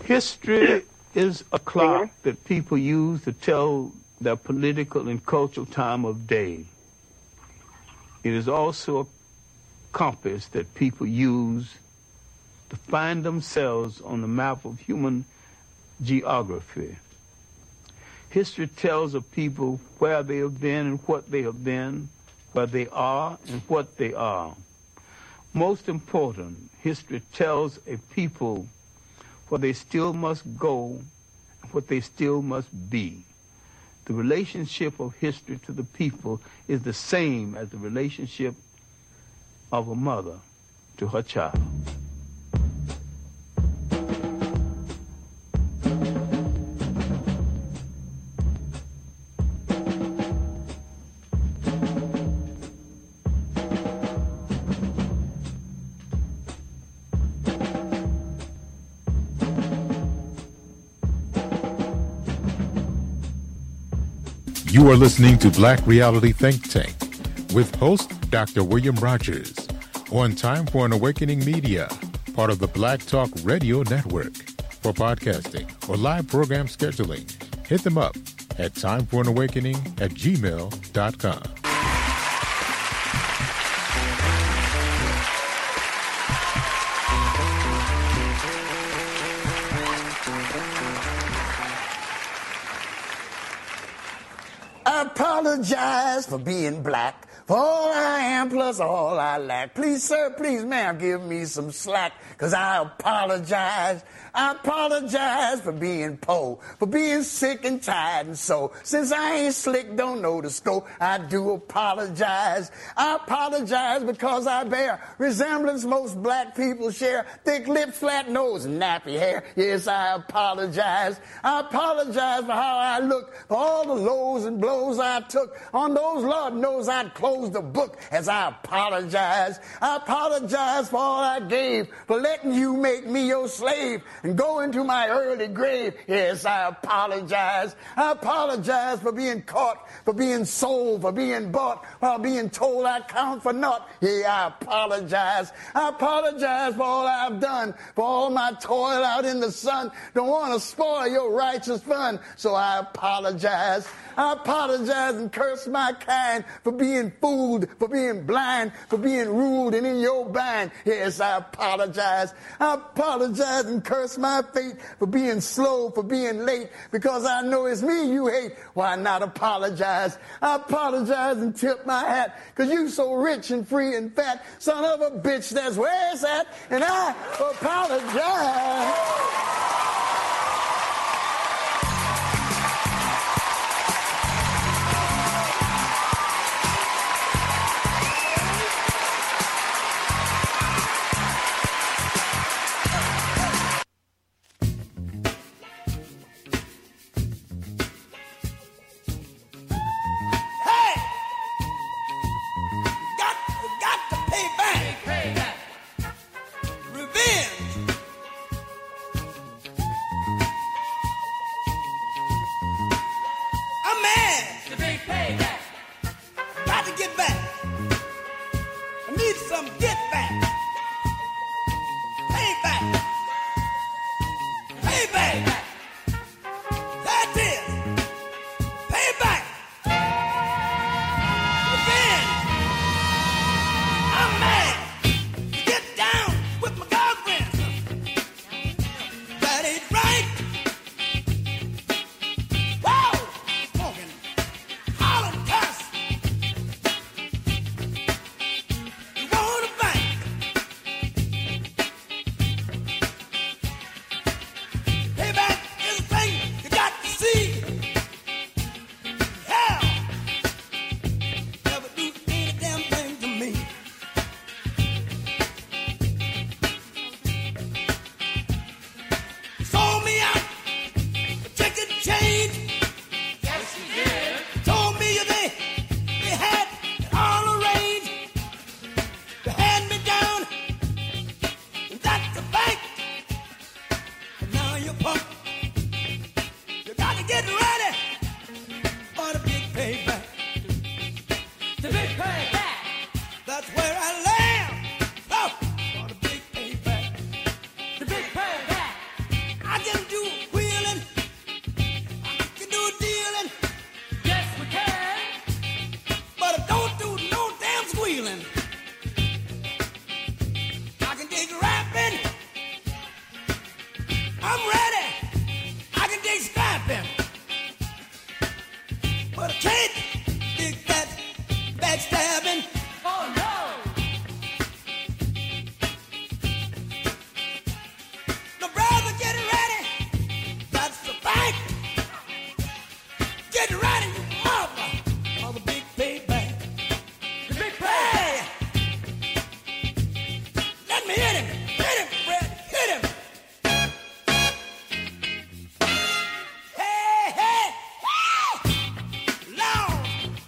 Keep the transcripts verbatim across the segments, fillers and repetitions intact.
History is a clock that people use to tell their political and cultural time of day. It is also a compass that people use to find themselves on the map of human geography. History tells of people where they have been and what they have been, where they are and what they are. Most important, history tells a people where they still must go and what they still must be. The relationship of history to the people is the same as the relationship of a mother to her child. You are listening to Black Reality Think Tank with host Doctor William Rogers on Time for an Awakening Media, part of the Black Talk Radio Network. For podcasting or live program scheduling, hit them up at timeforanawakening at gmail dot com. I apologize for being black, for all I am plus all I lack. Please, sir, please, ma'am, give me some slack, cause I apologize. I apologize for being poor, for being sick and tired and so. Since I ain't slick, don't know the scope, I do apologize. I apologize because I bear resemblance most black people share. Thick lips, flat nose, and nappy hair. Yes, I apologize. I apologize for how I look, for all the lows and blows I took. On those, Lord knows I'd close the book as I apologize. I apologize for all I gave, for letting you make me your slave and go into my early grave. Yes, I apologize. I apologize for being caught, for being sold, for being bought, while being told I count for naught. Yeah, I apologize. I apologize for all I've done, for all my toil out in the sun. Don't want to spoil your righteous fun, so I apologize. I apologize and curse my kind for being fooled, for being blind, for being ruled and in your bind. Yes, I apologize. I apologize and curse my fate for being slow, for being late, because I know it's me you hate. Why not apologize? I apologize and tip my hat, because you so rich and free and fat. Son of a bitch, that's where it's at, and I apologize. but I can't dig that backstabbing. Oh no! No, brother, get ready. That's the fight. Get ready, you mother, for the big payback. The big pay. Let me hit him. Hit him, Fred. Hit him. Hey, hey, hey! Lord.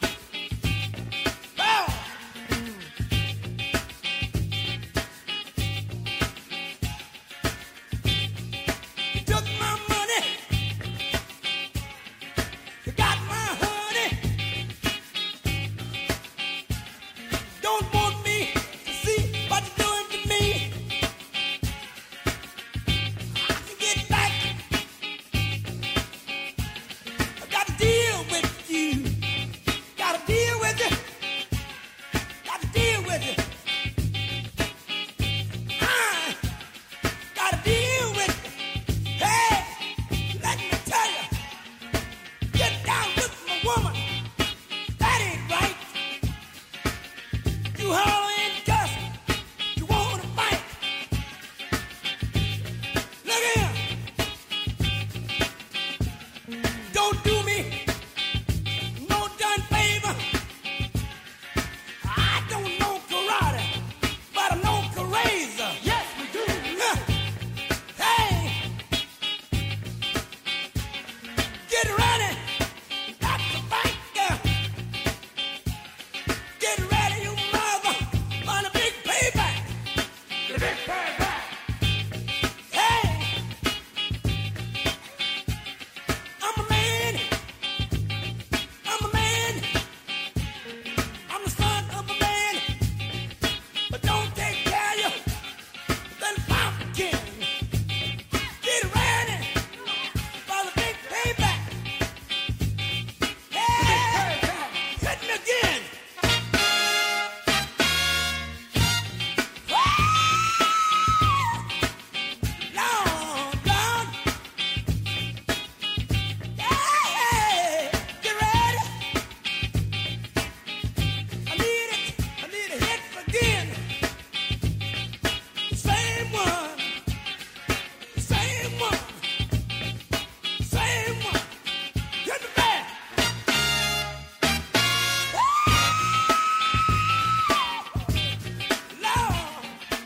Lord. You took my money. You got my honey. Don't want me to see what you're doing to me. I can get back. I got to deal with you. Got to deal with it. Got to deal with it. I got to deal with it. Hey, let me tell you. Get down with my woman. That ain't right. You holler and cuss. You wanna fight. Look here. Don't do me no done favor. I don't know karate, but I know Karaza. Yes, we do. Hey, get ready. That's the fight, girl. Get ready, you mother, on a big payback. The big payback. Hey, I'm a man. I'm a man. I'm the son of a man. But don't take care of you. Then pumpkin. Get ready for the big payback. Hey, hit me again. Lord, Lord. Hey, get ready. I need it. I need a hit again. Same one. Same one. Same one. Get me back. Lord.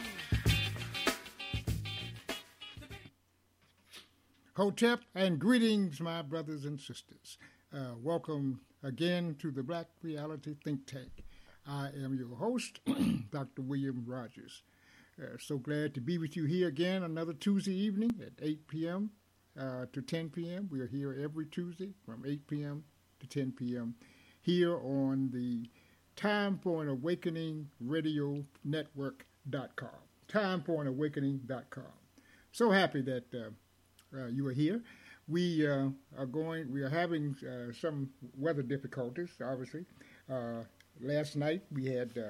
Hotep, and greetings, my brothers and sisters. Uh, welcome again to the Black Reality Think Tank. I am your host, Doctor William Rogers. Uh, so glad to be with you here again another Tuesday evening at eight p.m. Uh, to ten p.m. We are here every Tuesday from eight p.m. to ten p.m. here on the Time for an Awakening Radio Network dot com. Time for an Awakening dot com. So happy that uh, uh, you are here. We uh, are going. We are having uh, some weather difficulties. Obviously, uh, last night we had uh,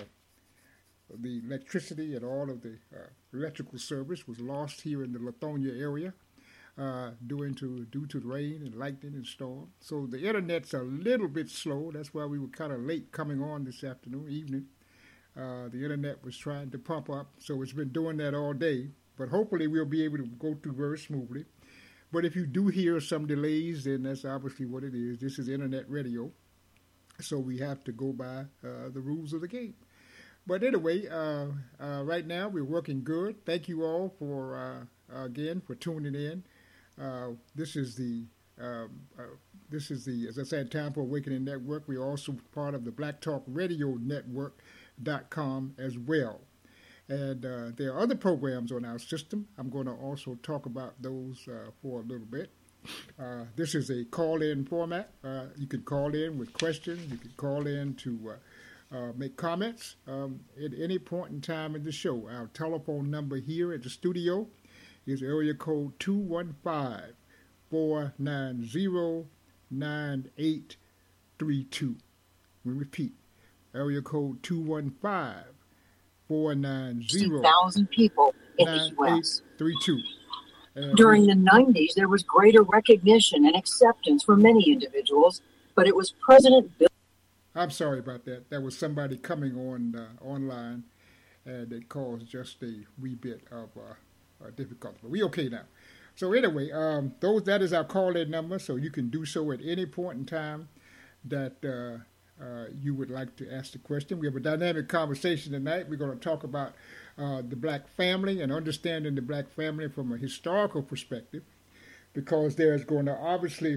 the electricity and all of the uh, electrical service was lost here in the Lithonia area uh, due to due to rain and lightning and storm. So the internet's a little bit slow. That's why we were kind of late coming on this afternoon, evening. Uh, the internet was trying to pump up, so it's been doing that all day. But hopefully we'll be able to go through very smoothly. But if you do hear some delays, then that's obviously what it is. This is internet radio, so we have to go by uh, the rules of the game. But anyway, uh, uh, right now we're working good. Thank you all for, uh, again, for tuning in. Uh, this is the, um, uh, this is the, as I said, Time for Awakening Network. We're also part of the Black Talk Radio Network dot com as well. And uh, there are other programs on our system. I'm going to also talk about those uh, for a little bit. Uh, this is a call-in format. Uh, you can call in with questions. You can call in to uh, uh, make comments um, at any point in time in the show. Our telephone number here at the studio is area code two one five, four nine zero, nine eight three two. We repeat, area code two one five, four nine zero, sixty thousand people in the U S three two. During the nineties, there was greater recognition and acceptance for many individuals but it was President Bill. I'm sorry about that. There was somebody coming on uh, online, and it caused just a wee bit of uh, uh, difficulty. But we okay now. So anyway, um, those that is our call-in number, so you can do so at any point in time that uh, uh, you would like to ask the question. We have a dynamic conversation tonight. We're going to talk about uh, the black family and understanding the black family from a historical perspective, because there's going to obviously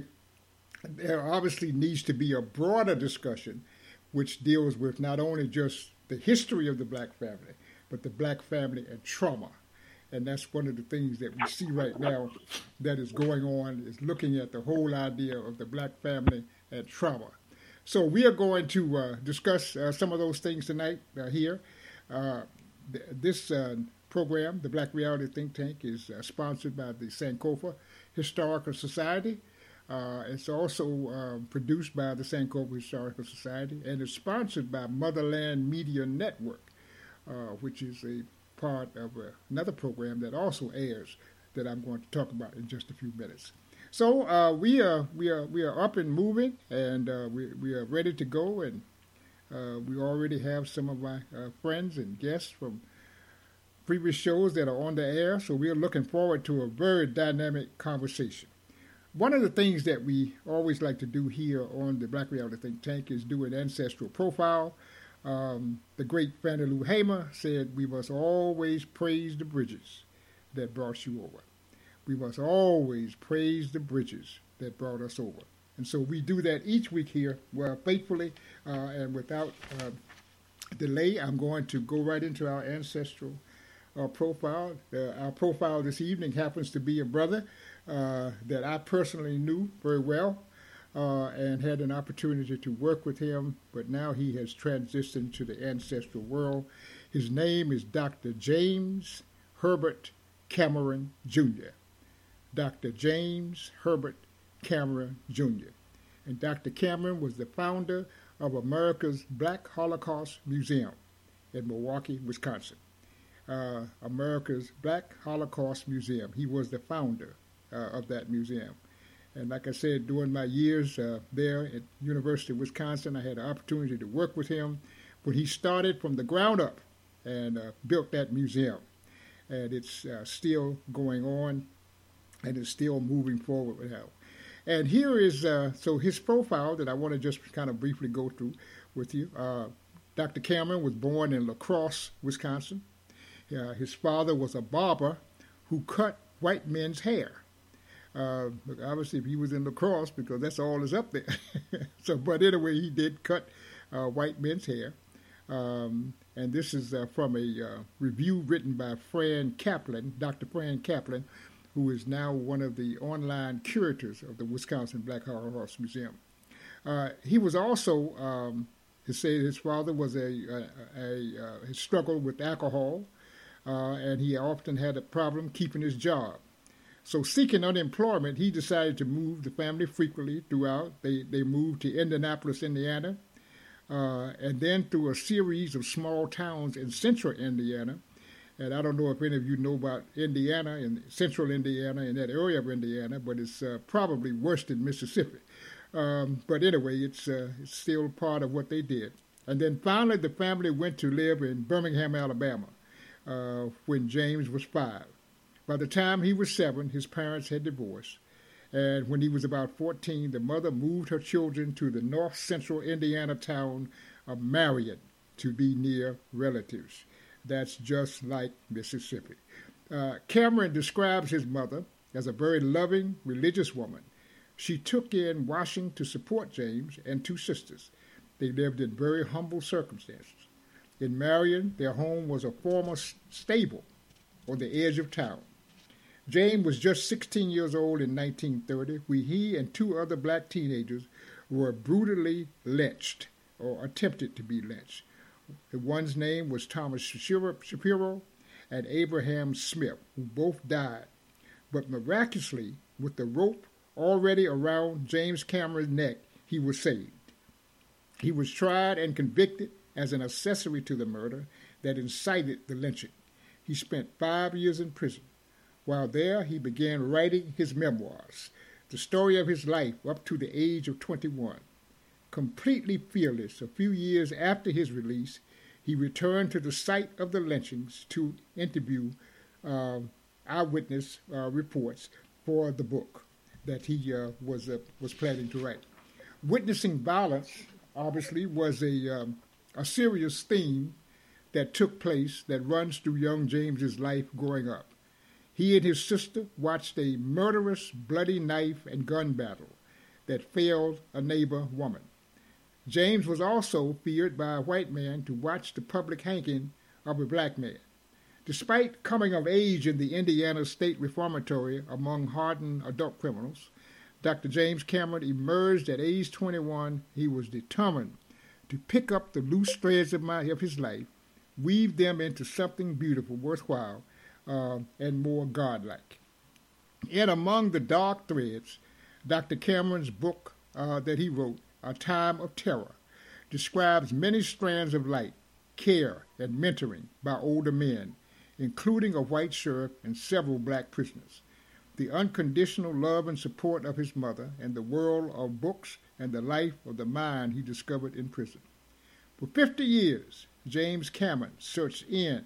there obviously needs to be a broader discussion which deals with not only just the history of the black family, but the black family and trauma. And that's one of the things that we see right now that is going on, is looking at the whole idea of the black family and trauma. So we are going to uh, discuss uh, some of those things tonight uh, here. Uh, th- this uh, program, the Black Reality Think Tank, is uh, sponsored by the Sankofa Historical Society. Uh, it's also uh, produced by the Sankofa Historical Society, and is sponsored by Motherland Media Network, uh, which is a part of uh, another program that also airs that I'm going to talk about in just a few minutes. So uh, we are we are we are up and moving, and uh, we we are ready to go, and uh, we already have some of my uh, friends and guests from previous shows that are on the air. So we are looking forward to a very dynamic conversation. One of the things that we always like to do here on the Black Reality Think Tank is do an ancestral profile. Um, the great Fannie Lou Hamer said, "We must always praise the bridges that brought you over. We must always praise the bridges that brought us over." And so we do that each week here, well, faithfully, uh, and without uh, delay. I'm going to go right into our ancestral uh, profile. Uh, our profile this evening happens to be a brother uh, that I personally knew very well. Uh, and had an opportunity to work with him, but now he has transitioned to the ancestral world. His name is Doctor James Herbert Cameron Junior Doctor James Herbert Cameron Junior And Doctor Cameron was the founder of America's Black Holocaust Museum in Milwaukee, Wisconsin. Uh, America's Black Holocaust Museum. He was the founder uh, of that museum. And like I said, during my years uh, there at University of Wisconsin, I had an opportunity to work with him when he started from the ground up and uh, built that museum. And it's uh, still going on, and it's still moving forward now. And here is, uh, so his profile that I want to just kind of briefly go through with you. Uh, Doctor Cameron was born in La Crosse, Wisconsin. Uh, his father was a barber who cut white men's hair. Uh, obviously, he was in La Crosse because that's all is up there. So, but anyway, he did cut uh, white men's hair. Um, and this is uh, from a uh, review written by Fran Kaplan, Doctor Fran Kaplan, who is now one of the online curators of the Wisconsin Black Holocaust Museum. Uh, he was also, um, he said his father was a, a, a, a, a struggled with alcohol, uh, and he often had a problem keeping his job. So seeking unemployment, he decided to move the family frequently throughout. They they moved to Indianapolis, Indiana, uh, and then through a series of small towns in central Indiana. And I don't know if any of you know about Indiana and central Indiana and that area of Indiana, but it's uh, probably worse than Mississippi. Um, but anyway, it's, uh, it's still part of what they did. And then finally, the family went to live in Birmingham, Alabama, uh, when James was five. By the time he was seven, his parents had divorced. And when he was about fourteen, the mother moved her children to the north central Indiana town of Marion to be near relatives. That's just like Mississippi. Uh, Cameron describes his mother as a very loving, religious woman. She took in washing to support James and two sisters. They lived in very humble circumstances. In Marion, their home was a former stable on the edge of town. James was just sixteen years old in nineteen thirty when he and two other black teenagers were brutally lynched, or attempted to be lynched. The one's name was Thomas Shapiro and Abraham Smith, who both died. But miraculously, with the rope already around James Cameron's neck, he was saved. He was tried and convicted as an accessory to the murder that incited the lynching. He spent five years in prison. While there, he began writing his memoirs, the story of his life up to the age of twenty-one. Completely fearless, a few years after his release, he returned to the site of the lynchings to interview uh, eyewitness uh, reports for the book that he uh, was uh, was planning to write. Witnessing violence, obviously, was a um, a serious theme that took place that runs through young James's life growing up. He and his sister watched a murderous, bloody knife and gun battle that felled a neighbor woman. James was also feared by a white man to watch the public hanging of a black man. Despite coming of age in the Indiana State Reformatory among hardened adult criminals, Doctor James Cameron emerged at age twenty-one. He was determined to pick up the loose threads of, my, of his life, weave them into something beautiful, worthwhile, uh, and more godlike. And among the dark threads, Doctor Cameron's book uh, that he wrote, A Time of Terror, describes many strands of light, care, and mentoring by older men, including a white sheriff and several black prisoners, the unconditional love and support of his mother, and the world of books and the life of the mind he discovered in prison. For fifty years, James Cameron searched in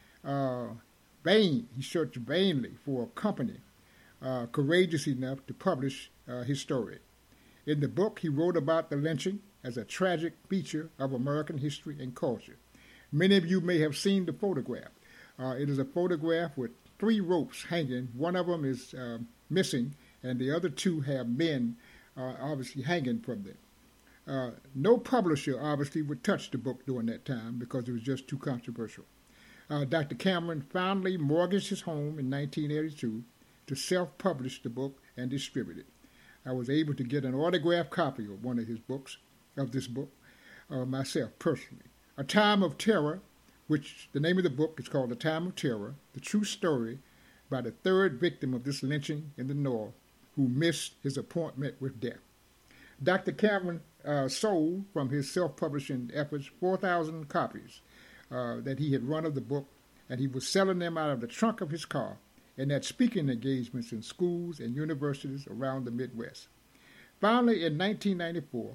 uh, vain. He searched vainly for a company uh, courageous enough to publish uh, his story. In the book, he wrote about the lynching as a tragic feature of American history and culture. Many of you may have seen the photograph. Uh, it is a photograph with three ropes hanging. One of them is uh, missing, and the other two have men uh, obviously hanging from them. Uh, no publisher, obviously, would touch the book during that time because it was just too controversial. Uh, Doctor Cameron finally mortgaged his home in nineteen eighty-two to self-publish the book and distribute it. I was able to get an autographed copy of one of his books, of this book, uh, myself personally. A Time of Terror, which the name of the book is called A Time of Terror, the true story by the third victim of this lynching in the North who missed his appointment with death. Doctor Cameron uh, sold from his self-publishing efforts four thousand copies uh, that he had run of the book, and he was selling them out of the trunk of his car and at speaking engagements in schools and universities around the Midwest. Finally, in nineteen ninety-four,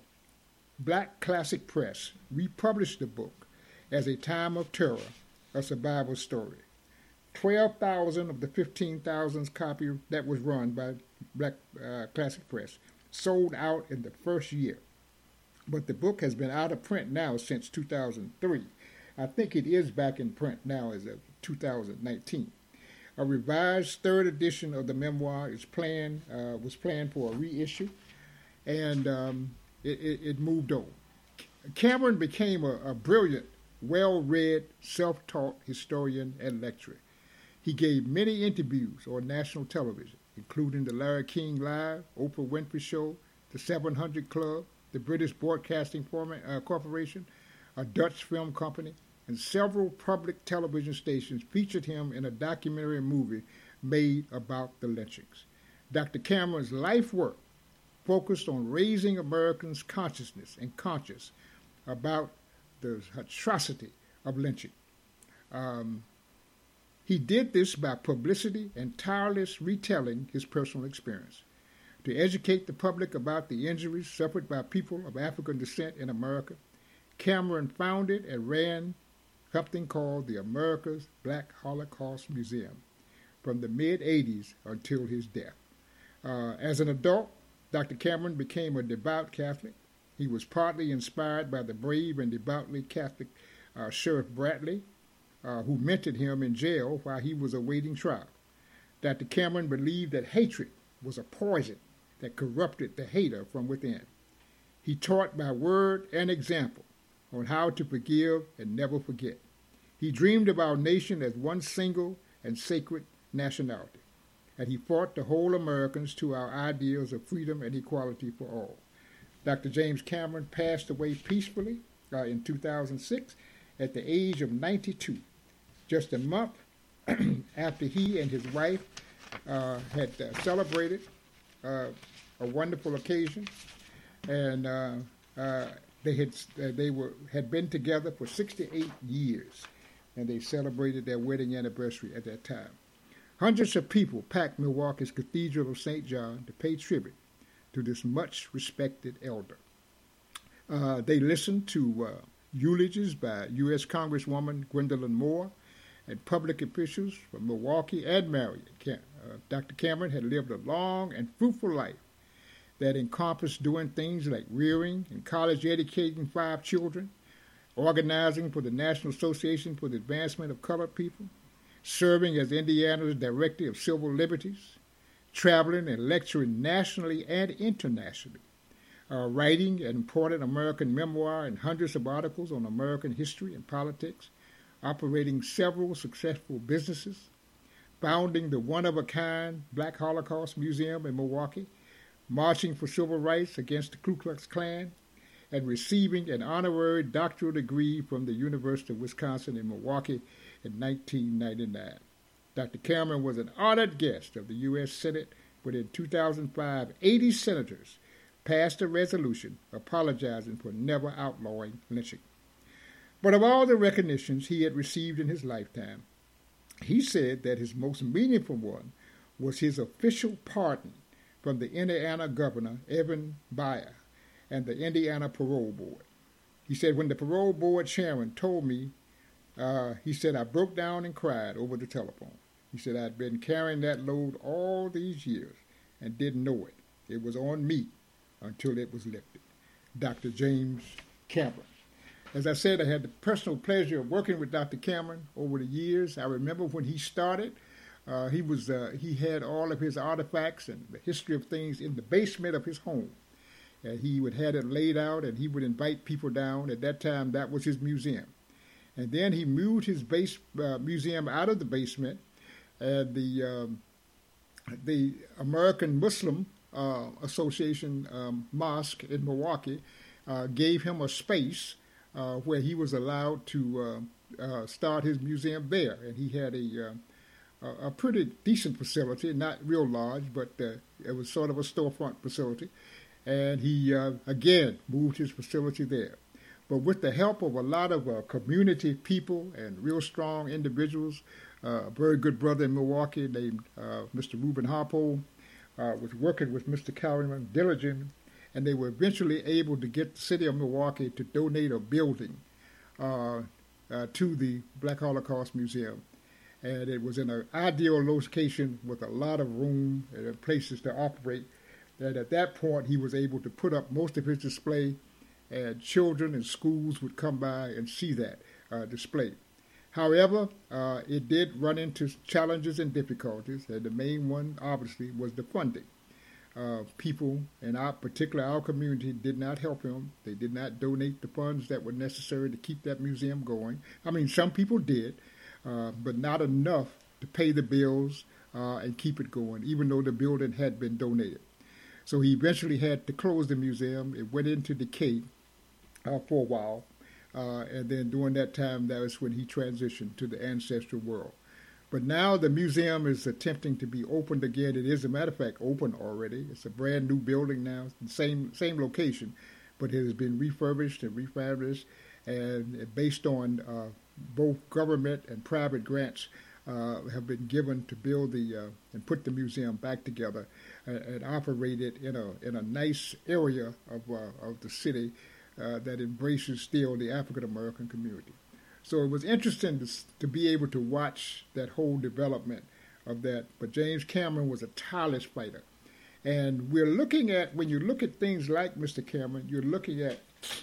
Black Classic Press republished the book as A Time of Terror, a survival story. twelve thousand of the fifteen thousand copies that was run by Black uh, Classic Press sold out in the first year. But the book has been out of print now since two thousand three. I think it is back in print now as of two thousand nineteen. A revised third edition of the memoir is planned, uh, was planned for a reissue, and um, it, it, it moved on. Cameron became a, a brilliant, well-read, self-taught historian and lecturer. He gave many interviews on national television, including the Larry King Live, Oprah Winfrey Show, the seven hundred Club, the British Broadcasting uh, Corporation, a Dutch film company, and several public television stations featured him in a documentary movie made about the lynchings. Doctor Cameron's life work focused on raising Americans' consciousness and conscious about the atrocity of lynching. Um, he did this by publicity and tireless retelling his personal experience. To educate the public about the injuries suffered by people of African descent in America, Cameron founded and ran something called the America's Black Holocaust Museum from the mid-eighties until his death. Uh, as an adult, Doctor Cameron became a devout Catholic. He was partly inspired by the brave and devoutly Catholic uh, Sheriff Bradley, uh, who mentored him in jail while he was awaiting trial. Doctor Cameron believed that hatred was a poison that corrupted the hater from within. He taught by word and example on how to forgive and never forget. He dreamed of our nation as one single and sacred nationality, and he fought to hold Americans to our ideals of freedom and equality for all. Doctor James Cameron passed away peacefully uh, in two thousand six at the age of ninety-two, just a month after he and his wife uh, had uh, celebrated uh, a wonderful occasion, and uh, uh, they had uh, they were had been together for sixty-eight years, and they celebrated their wedding anniversary at that time. Hundreds of people packed Milwaukee's Cathedral of Saint John to pay tribute to this much-respected elder. Uh, they listened to uh, eulogies by U S Congresswoman Gwendolyn Moore and public officials from Milwaukee and Marion. Uh, Doctor Cameron had lived a long and fruitful life that encompassed doing things like rearing and college educating five children, organizing for the National Association for the Advancement of Colored People, serving as Indiana's Director of Civil Liberties, traveling and lecturing nationally and internationally, uh, writing an important American memoir and hundreds of articles on American history and politics, operating several successful businesses, founding the one-of-a-kind Black Holocaust Museum in Milwaukee, marching for civil rights against the Ku Klux Klan, and receiving an honorary doctoral degree from the University of Wisconsin in Milwaukee in nineteen ninety-nine. Doctor Cameron was an honored guest of the U S Senate when in two thousand five, eighty senators passed a resolution apologizing for never outlawing lynching. But of all the recognitions he had received in his lifetime, he said that his most meaningful one was his official pardon from the Indiana governor, Evan Bayer, and the Indiana Parole Board. He said, when the Parole Board chairman told me, uh, he said, I broke down and cried over the telephone. He said, I'd been carrying that load all these years and didn't know it. It was on me until it was lifted. Doctor James Cameron. As I said, I had the personal pleasure of working with Doctor Cameron over the years. I remember when he started, uh, he was uh, he had all of his artifacts and the history of things in the basement of his home. And he would have it laid out, and he would invite people down. At that time, that was his museum. And then he moved his base uh, museum out of the basement, and the um, the American Muslim uh, Association um, Mosque in Milwaukee uh, gave him a space uh, where he was allowed to uh, uh, start his museum there. And he had a uh, a pretty decent facility, not real large, but uh, it was sort of a storefront facility. And he, uh, again, moved his facility there. But with the help of a lot of uh, community people and real strong individuals, uh, a very good brother in Milwaukee named uh, Mister Reuben Harpo uh, was working with Mister Cameron diligently, and they were eventually able to get the city of Milwaukee to donate a building uh, uh, to the Black Holocaust Museum. And it was in an ideal location with a lot of room and places to operate. And at that point, he was able to put up most of his display, and children and schools would come by and see that uh, display. However, uh, it did run into challenges and difficulties, and the main one, obviously, was the funding. Uh, people, in our particular our community, did not help him. They did not donate the funds that were necessary to keep that museum going. I mean, some people did, uh, but not enough to pay the bills uh, and keep it going, even though the building had been donated. So he eventually had to close the museum. It went into decay uh, for a while. Uh, and then during that time, that was when he transitioned to the ancestral world. But now the museum is attempting to be opened again. It is, as a matter of fact, open already. It's a brand new building now, same same location, but it has been refurbished and refurbished, and based on uh, both government and private grants uh, have been given to build the uh, and put the museum back together and, and operate it in a in a nice area of uh, of the city uh, that embraces still the African American community. So it was interesting to, to be able to watch that whole development of that. But James Cameron was a tireless fighter. And we're looking at, when you look at things like Mister Cameron, you're looking at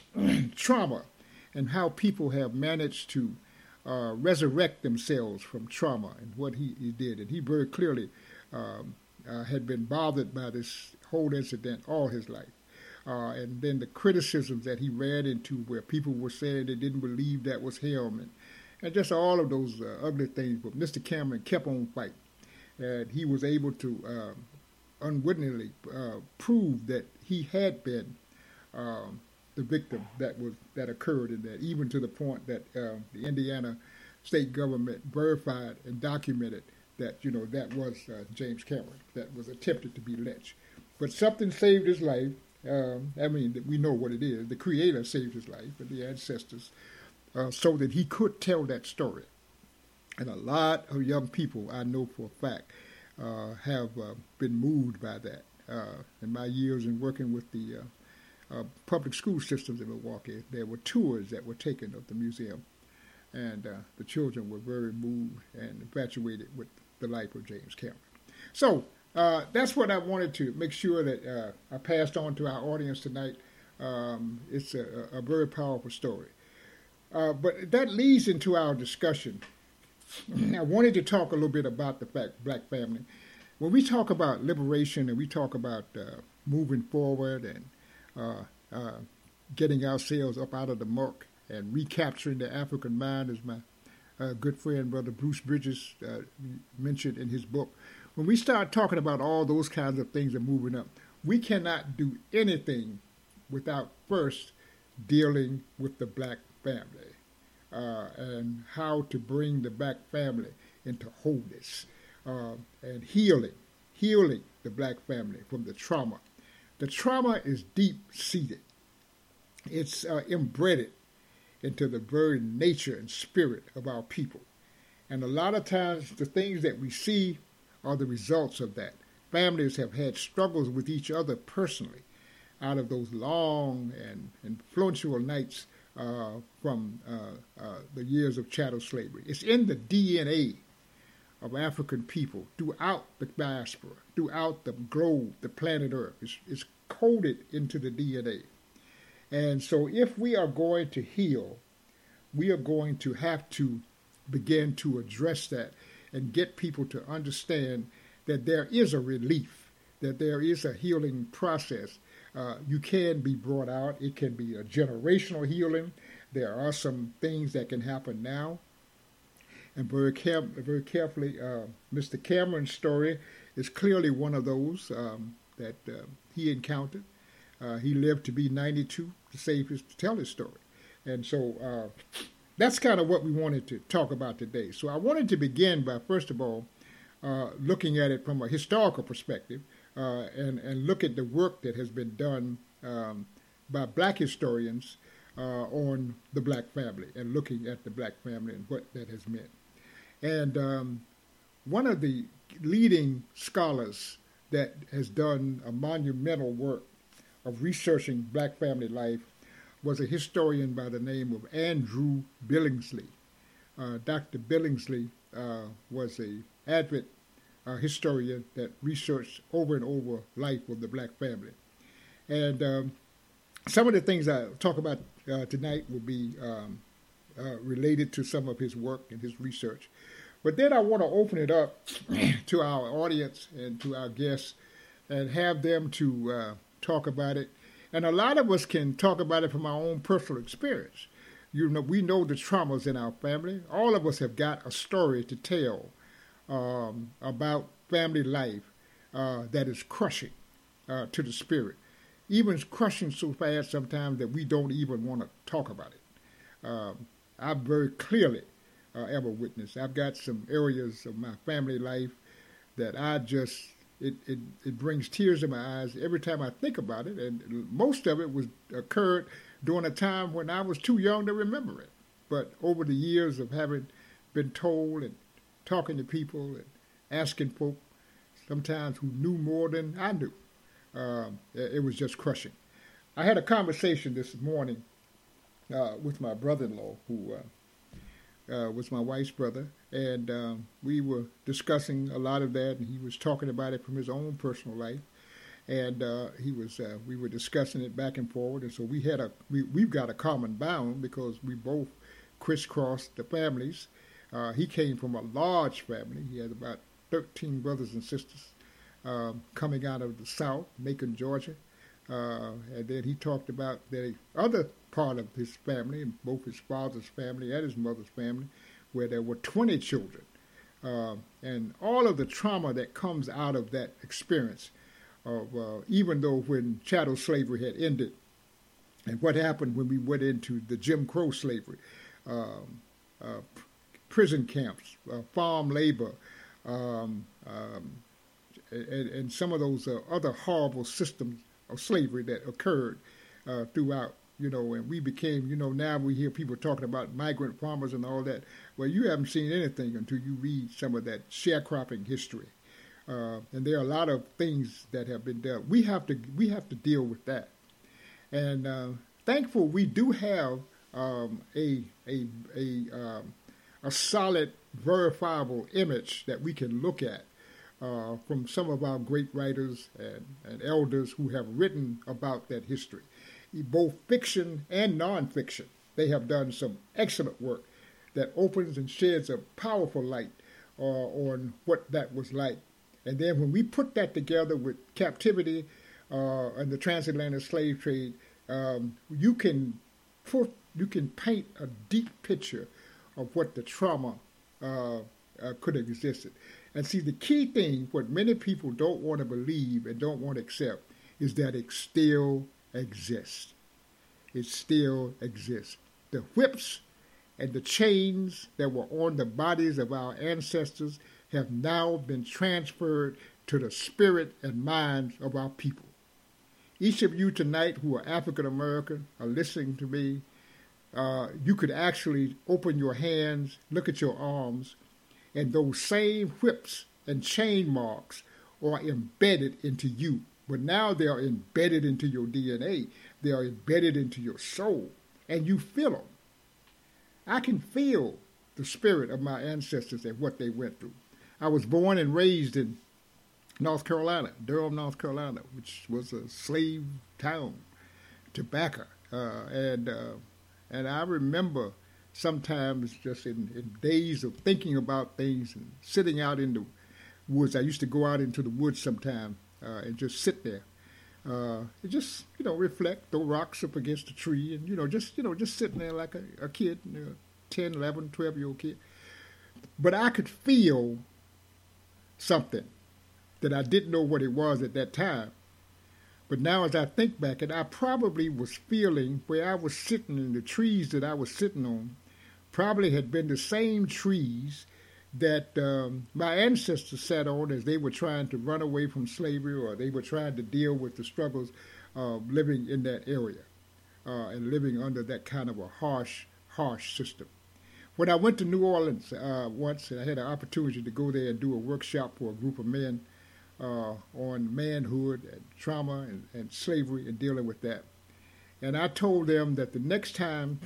trauma and how people have managed to uh, resurrect themselves from trauma and what he, he did. And he very clearly um, uh, had been bothered by this whole incident all his life. Uh, and then the criticisms that he ran into where people were saying they didn't believe that was him, and, and just all of those uh, ugly things. But Mister Cameron kept on fighting, and he was able to um, unwittingly uh, prove that he had been um, the victim that was that occurred in that, even to the point that uh, the Indiana state government verified and documented that, you know, that was uh, James Cameron that was attempted to be lynched. But something saved his life. Um, I mean, we know what it is. The Creator saved his life, and the ancestors, uh, so that he could tell that story. And a lot of young people, I know for a fact, uh, have uh, been moved by that. Uh, in my years in working with the uh, uh, public school systems in Milwaukee, there were tours that were taken of the museum. And uh, the children were very moved and infatuated with the life of James Cameron. So uh, that's what I wanted to make sure that uh, I passed on to our audience tonight. Um, it's a, a very powerful story. Uh, but that leads into our discussion. I wanted to talk a little bit about the fact, black family. When we talk about liberation and we talk about uh, moving forward and uh, uh, getting ourselves up out of the muck and recapturing the African mind, as my uh, good friend, Brother Bruce Bridges, uh, mentioned in his book, when we start talking about all those kinds of things and moving up, we cannot do anything without first dealing with the black family uh, and how to bring the black family into wholeness uh, and healing, healing the black family from the trauma. The trauma is deep-seated. It's uh, embedded into the very nature and spirit of our people. And a lot of times the things that we see are the results of that. Families have had struggles with each other personally out of those long and influential nights uh, from uh, uh, the years of chattel slavery. It's in the D N A of African people throughout the diaspora, throughout the globe, the planet Earth. It's, it's coded into the D N A. And so if we are going to heal, we are going to have to begin to address that and get people to understand that there is a relief, that there is a healing process. Uh, you can be brought out. It can be a generational healing. There are some things that can happen now. And very, care- very carefully, uh, Mister Cameron's story is clearly one of those um, that uh, he encountered. Uh, he lived to be ninety-two to save his to tell his story. And so uh, that's kind of what we wanted to talk about today. So I wanted to begin by, first of all, uh, looking at it from a historical perspective uh, and, and look at the work that has been done um, by black historians uh, on the black family and looking at the black family and what that has meant. And um, one of the leading scholars that has done a monumental work of researching black family life was a historian by the name of Andrew Billingsley. Uh, Doctor Billingsley uh, was an avid uh, historian that researched over and over life of the black family. And um, some of the things I'll talk about uh, tonight will be um, uh, related to some of his work and his research. But then I want to open it up to our audience and to our guests and have them to uh, talk about it. And a lot of us can talk about it from our own personal experience. You know, we know the traumas in our family. All of us have got a story to tell um, about family life uh, that is crushing uh, to the spirit. Even crushing so fast sometimes that we don't even want to talk about it. Um, I've very clearly uh, ever witnessed. I've got some areas of my family life that I just... It, it it brings tears to my eyes every time I think about it, and most of it was occurred during a time when I was too young to remember it. But over the years of having been told and talking to people and asking folk, sometimes who knew more than I knew, uh, it was just crushing. I had a conversation this morning uh, with my brother-in-law, who uh, Uh, was my wife's brother, and um, we were discussing a lot of that, and he was talking about it from his own personal life, and uh, he was uh, we were discussing it back and forward, and so we had a we, we've got a common bound because we both crisscrossed the families. Uh, he came from a large family. He had about thirteen brothers and sisters um, coming out of the South, Macon, Georgia, uh, and then he talked about the other part of his family, both his father's family and his mother's family, where there were twenty children. Uh, and all of the trauma that comes out of that experience, of uh, even though when chattel slavery had ended, and what happened when we went into the Jim Crow slavery, um, uh, prison camps, uh, farm labor, um, um, and, and some of those uh, other horrible systems of slavery that occurred uh, throughout. You know, and we became, you know, now we hear people talking about migrant farmers and all that. Well, you haven't seen anything until you read some of that sharecropping history. Uh, and there are a lot of things that have been done. We have to we have to deal with that. And uh, thankful we do have um, a a a um, a solid, verifiable image that we can look at uh, from some of our great writers and, and elders who have written about that history, both fiction and nonfiction. They have done some excellent work that opens and sheds a powerful light uh, on what that was like. And then when we put that together with captivity uh, and the transatlantic slave trade, um, you can put, you can paint a deep picture of what the trauma uh, uh, could have existed. And see, the key thing, what many people don't want to believe and don't want to accept, is that it still exists. It still exists. The whips and the chains that were on the bodies of our ancestors have now been transferred to the spirit and minds of our people. Each of you tonight who are African American are listening to me. Uh, you could actually open your hands, look at your arms, and those same whips and chain marks are embedded into you. But now they are embedded into your D N A. They are embedded into your soul, and you feel them. I can feel the spirit of my ancestors and what they went through. I was born and raised in North Carolina, Durham, North Carolina, which was a slave town, tobacco, uh, and uh, and I remember sometimes just in, in days of thinking about things and sitting out in the woods. I used to go out into the woods sometime uh, and just sit there. Uh, and just, you know, reflect, throw rocks up against a tree and, you know, just, you know, just sitting there like a, a kid, you know, ten, eleven, twelve-year-old kid. But I could feel something that I didn't know what it was at that time. But now as I think back, and I probably was feeling where I was sitting in the trees that I was sitting on probably had been the same trees that um, my ancestors sat on as they were trying to run away from slavery, or they were trying to deal with the struggles of living in that area uh, and living under that kind of a harsh, harsh system. When I went to New Orleans uh, once, and I had an opportunity to go there and do a workshop for a group of men uh, on manhood and trauma and, and slavery and dealing with that. And I told them that the next time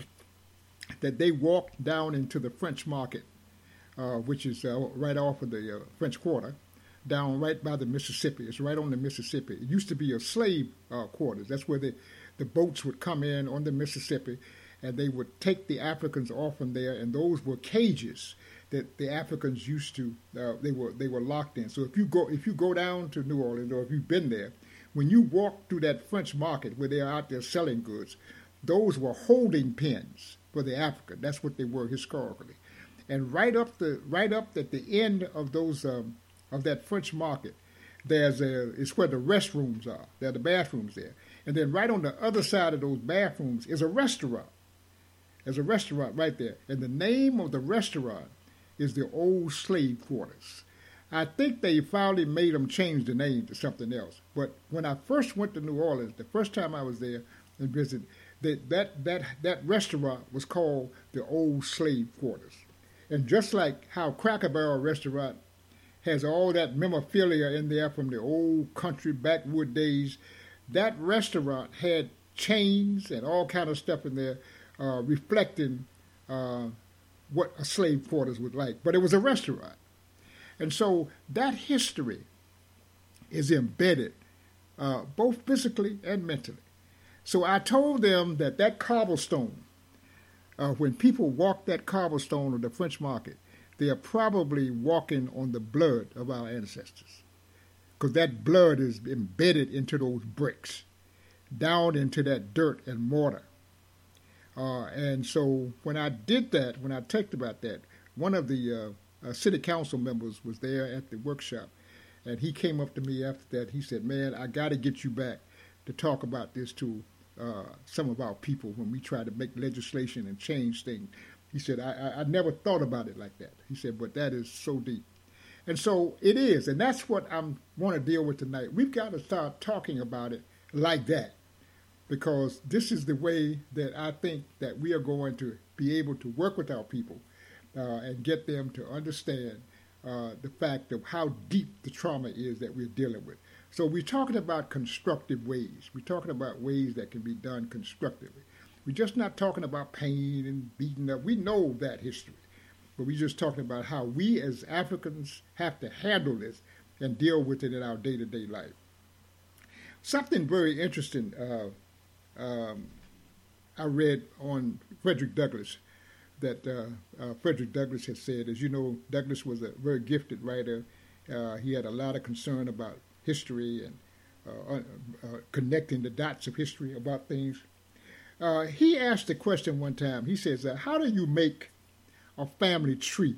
that they walked down into the French Market, Uh, which is uh, right off of the uh, French Quarter, down right by the Mississippi. It's right on the Mississippi. It used to be a slave uh, quarters. That's where the, the boats would come in on the Mississippi, and they would take the Africans off from there, and those were cages that the Africans used to, uh, they were they were locked in. So if you go if you go down to New Orleans, or if you've been there, when you walk through that French market where they're out there selling goods, those were holding pens for the African. That's what they were historically. And right up the right up at the end of those um, of that French market, there's a it's where the restrooms are. There are the bathrooms there, and then right on the other side of those bathrooms is a restaurant. There's a restaurant right there, and the name of the restaurant is the Old Slave Quarters. I think they finally made them change the name to something else. But when I first went to New Orleans, the first time I was there and visited, that that that that restaurant was called the Old Slave Quarters. And just like how Cracker Barrel Restaurant has all that memorabilia in there from the old country backwood days, that restaurant had chains and all kind of stuff in there uh, reflecting uh, what a slave quarters was like. But it was a restaurant. And so that history is embedded uh, both physically and mentally. So I told them that that cobblestone, Uh, when people walk that cobblestone of the French Market, they are probably walking on the blood of our ancestors, because that blood is embedded into those bricks, down into that dirt and mortar. Uh, and so when I did that, when I talked about that, one of the uh, uh, city council members was there at the workshop, and he came up to me after that. He said, "Man, I got to get you back to talk about this too. Uh, some of our people when we try to make legislation and change things." He said, I, I, I never thought about it like that. He said, but that is so deep. And so it is, and that's what I want to deal with tonight. We've got to start talking about it like that, because this is the way that I think that we are going to be able to work with our people uh, and get them to understand uh, the fact of how deep the trauma is that we're dealing with. So we're talking about constructive ways. We're talking about ways that can be done constructively. We're just not talking about pain and beating up. We know that history. But we're just talking about how we as Africans have to handle this and deal with it in our day-to-day life. Something very interesting uh, um, I read on Frederick Douglass that uh, uh, Frederick Douglass had said. As you know, Douglass was a very gifted writer. Uh, he had a lot of concern about history and uh, uh, connecting the dots of history about things. Uh, he asked a question one time. He says, uh, how do you make a family tree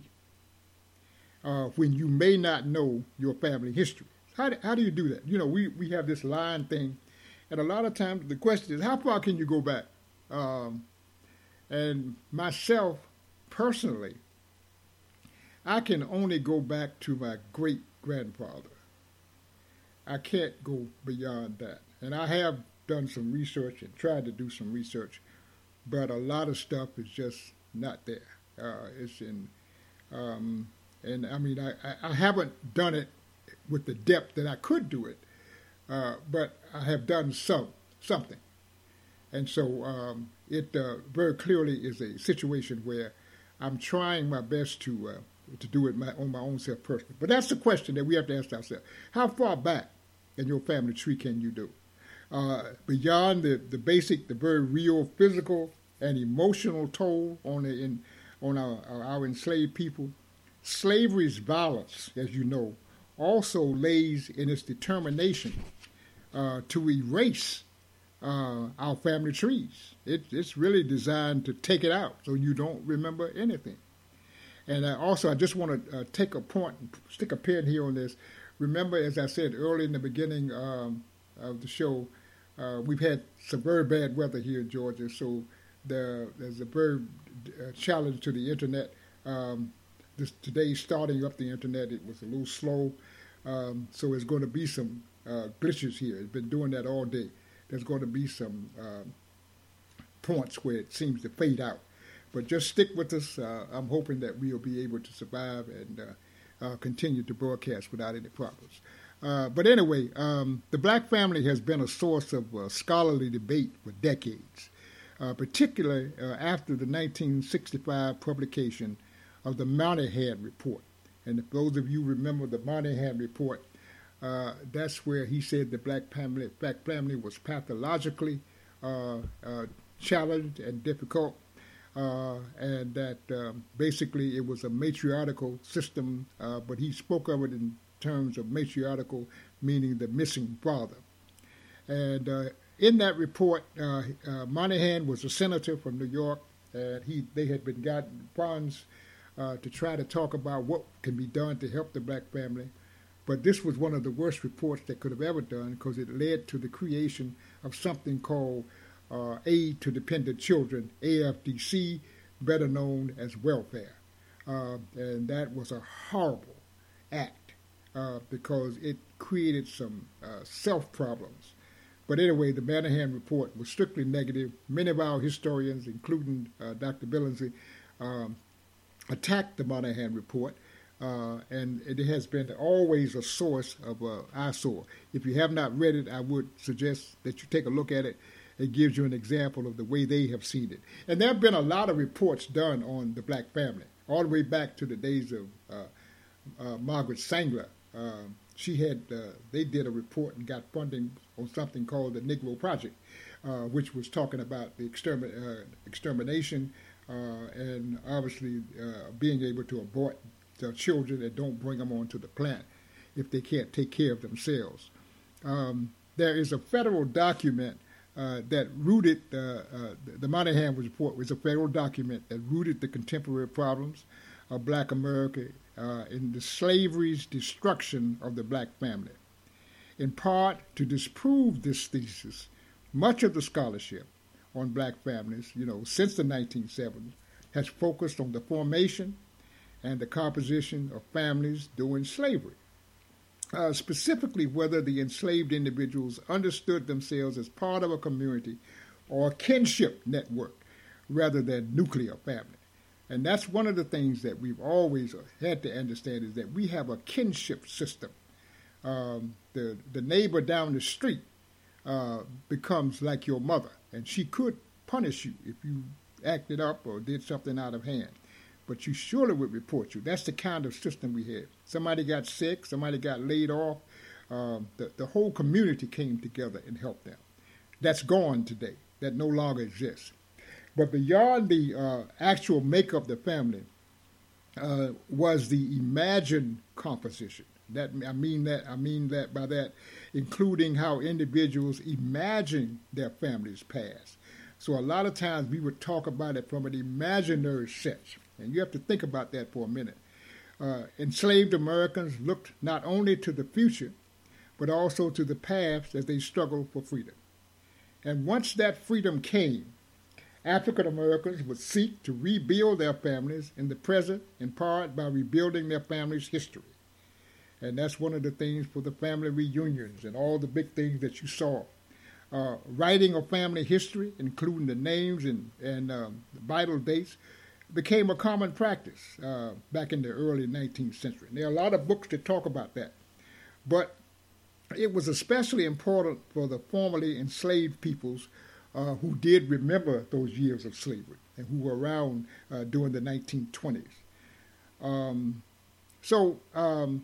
uh, when you may not know your family history? How do, how do you do that? You know, we, we have this line thing, and a lot of times the question is, how far can you go back? Um, and myself, personally, I can only go back to my great-grandfather. I can't go beyond that. And I have done some research and tried to do some research, but a lot of stuff is just not there. Uh, it's in, um, and I mean, I, I haven't done it with the depth that I could do it, uh, but I have done some something. And so um, it uh, very clearly is a situation where I'm trying my best to uh, to do it my, on my own self personally. But that's the question that we have to ask ourselves. How far back in your family tree can you do? Uh, beyond the, the basic, the very real physical and emotional toll on the, in, on our, our enslaved people, slavery's violence, as you know, also lays in its determination uh, to erase uh, our family trees. It, it's really designed to take it out so you don't remember anything. And uh, also, I just want to uh, take a point, stick a pin here on this. Remember, as I said early in the beginning um, of the show, uh, we've had some very bad weather here in Georgia, so the, there's a very uh, challenge to the internet. Um, this, today, starting up the internet, it was a little slow, um, so there's going to be some uh, glitches here. It's been doing that all day. There's going to be some uh, points where it seems to fade out. But just stick with us. Uh, I'm hoping that we'll be able to survive and uh, uh, continue to broadcast without any problems. Uh, but anyway, um, the black family has been a source of uh, scholarly debate for decades, uh, particularly uh, after the nineteen sixty-five publication of the Moynihan Report. And if those of you remember the Moynihan Report, uh, that's where he said the black family, black family was pathologically uh, uh, challenged and difficult. Uh, and that um, basically it was a matriarchal system, uh, but he spoke of it in terms of matriarchal, meaning the missing father. And uh, in that report, uh, uh, Moynihan was a senator from New York, and he they had been gotten funds uh, to try to talk about what can be done to help the black family. But this was one of the worst reports they could have ever done because it led to the creation of something called Uh, Aid to Dependent Children, A F D C, better known as welfare. Uh, and that was a horrible act uh, because it created some uh, self-problems. But anyway, the Moynihan Report was strictly negative. Many of our historians, including uh, Doctor Billingsley, um, attacked the Moynihan Report, uh, and it has been always a source of uh, eyesore. If you have not read it, I would suggest that you take a look at it. It gives you an example of the way they have seen it. And there have been a lot of reports done on the black family, all the way back to the days of uh, uh, Margaret Sanger. Uh, she had, uh, they did a report and got funding on something called the Negro Project, uh, which was talking about the extermin- uh, extermination uh, and obviously uh, being able to abort the children and don't bring them onto the plant if they can't take care of themselves. Um, there is a federal document Uh, that rooted, uh, uh, the Moynihan Report was a federal document that rooted the contemporary problems of black America uh, in the slavery's destruction of the black family. In part, to disprove this thesis, much of the scholarship on black families, you know, since the nineteen seventies, has focused on the formation and the composition of families during slavery. Uh, specifically whether the enslaved individuals understood themselves as part of a community or a kinship network rather than nuclear family. And that's one of the things that we've always had to understand is that we have a kinship system um, the the neighbor down the street uh, becomes like your mother, and she could punish you if you acted up or did something out of hand. But you surely would report you. That's the kind of system we had. Somebody got sick, somebody got laid off. Um, the, the whole community came together and helped them. That's gone today. That no longer exists. But beyond the uh, actual makeup of the family uh, was the imagined composition. That I mean that I mean that by that, including how individuals imagine their family's past. So a lot of times we would talk about it from an imaginary sense. And you have to think about that for a minute. Uh, enslaved Americans looked not only to the future, but also to the past as they struggled for freedom. And once that freedom came, African Americans would seek to rebuild their families in the present, in part by rebuilding their family's history. And that's one of the things for the family reunions and all the big things that you saw. Uh, writing of family history, including the names and, and um, the vital dates, became a common practice uh, back in the early nineteenth century. And there are a lot of books that talk about that. But it was especially important for the formerly enslaved peoples uh, who did remember those years of slavery and who were around uh, during the nineteen twenties. Um, so um,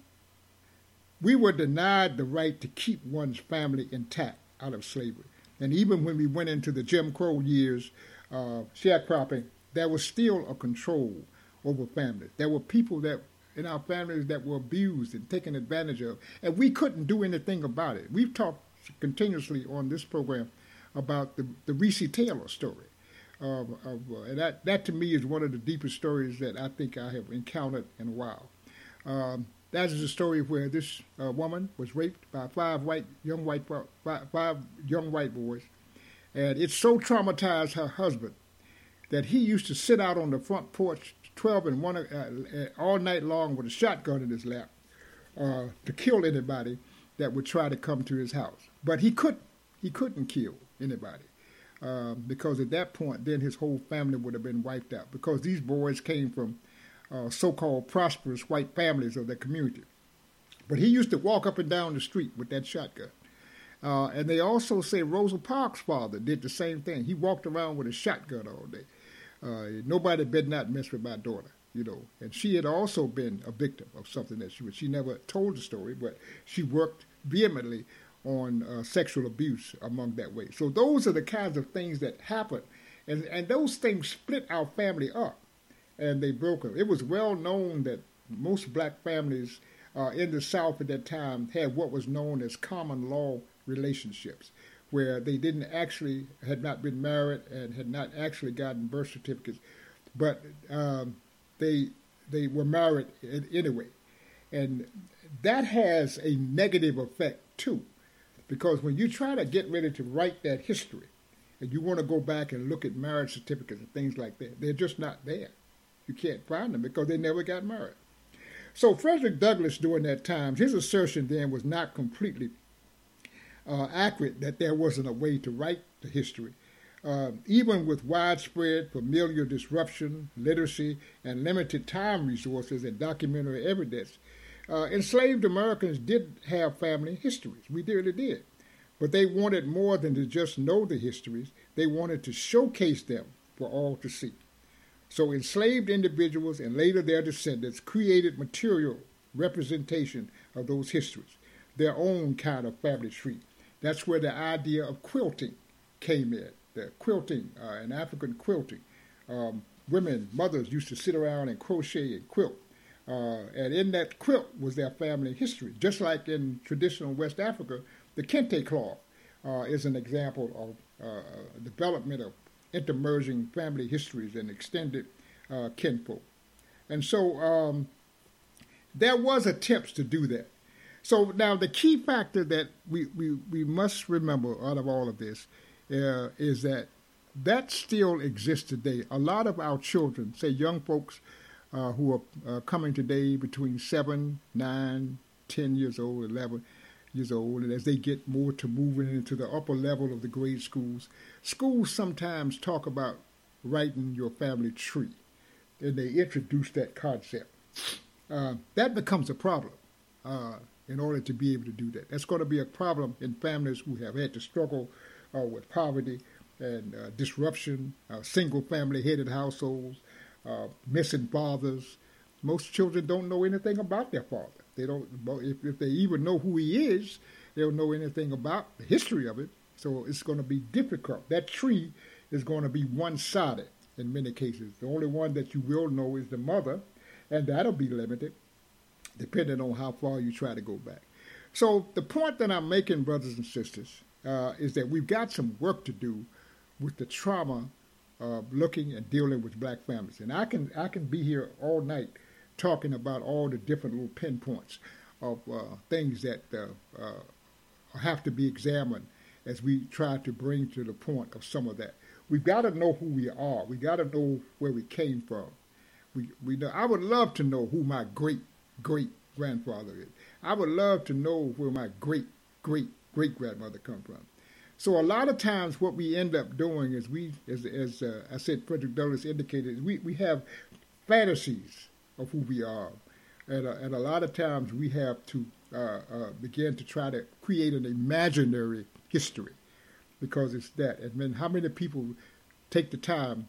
we were denied the right to keep one's family intact out of slavery. And even when we went into the Jim Crow years, uh, sharecropping, there was still a control over families. There were people that in our families that were abused and taken advantage of, and we couldn't do anything about it. We've talked continuously on this program about the, the Reese Taylor story. Uh, of, uh, and that, that to me is one of the deepest stories that I think I have encountered in a while. Um, that is a story where this uh, woman was raped by five white young white five, five young white boys, and it so traumatized her husband that he used to sit out on the front porch twelve and one uh, all night long with a shotgun in his lap uh, to kill anybody that would try to come to his house. But he couldn't. He couldn't kill anybody uh, because at that point, then his whole family would have been wiped out because these boys came from uh, so-called prosperous white families of their community. But he used to walk up and down the street with that shotgun. Uh, and they also say Rosa Parks' father did the same thing. He walked around with a shotgun all day. Uh, nobody better not mess with my daughter, you know. And she had also been a victim of something that she was. She never told the story, but she worked vehemently on uh, sexual abuse among that way. So those are the kinds of things that happened. And, and those things split our family up, and they broke up. It was well known that most black families uh, in the South at that time had what was known as common law relationships, where they didn't actually, had not been married and had not actually gotten birth certificates, but um, they they were married anyway. And that has a negative effect too, because when you try to get ready to write that history, and you want to go back and look at marriage certificates and things like that, they're just not there. You can't find them because they never got married. So Frederick Douglass during that time, his assertion then was not completely Uh, accurate that there wasn't a way to write the history. Uh, even with widespread familial disruption, literacy, and limited time resources and documentary evidence, uh, enslaved Americans did have family histories. We really did. But they wanted more than to just know the histories. They wanted to showcase them for all to see. So enslaved individuals and later their descendants created material representation of those histories, their own kind of family tree. That's where the idea of quilting came in, the quilting, uh, and African quilting. Um, women, mothers used to sit around and crochet and quilt. Uh, and in that quilt was their family history. Just like in traditional West Africa, the kente cloth uh, is an example of uh, development of intermerging family histories and extended uh, kinfolk. And so um, there was attempts to do that. So now the key factor that we, we, we must remember out of all of this uh, is that that still exists today. A lot of our children, say young folks uh, who are uh, coming today between seven, nine, ten years old, eleven years old, and as they get more to moving into the upper level of the grade schools, schools sometimes talk about writing your family tree, and they introduce that concept. Uh, that becomes a problem. Uh, in order to be able to do that. That's going to be a problem in families who have had to struggle uh, with poverty and uh, disruption, uh, single-family-headed households, uh, missing fathers. Most children don't know anything about their father. They don't. If, if they even know who he is, they don't know anything about the history of it. So it's going to be difficult. That tree is going to be one-sided in many cases. The only one that you will know is the mother, and that'll be limited, depending on how far you try to go back. So the point that I'm making, brothers and sisters, uh, is that we've got some work to do with the trauma of looking and dealing with black families. And I can I can be here all night talking about all the different little pinpoints of uh, things that uh, uh, have to be examined as we try to bring to the point of some of that. We've got to know who we are. We got to know where we came from. We we know. I would love to know who my great great grandfather is. I would love to know where my great great great grandmother come from. So a lot of times, what we end up doing is we, as as uh, I said, Frederick Douglass indicated, is we we have fantasies of who we are, and uh, and a lot of times we have to uh, uh, begin to try to create an imaginary history, because it's that. And then how many people take the time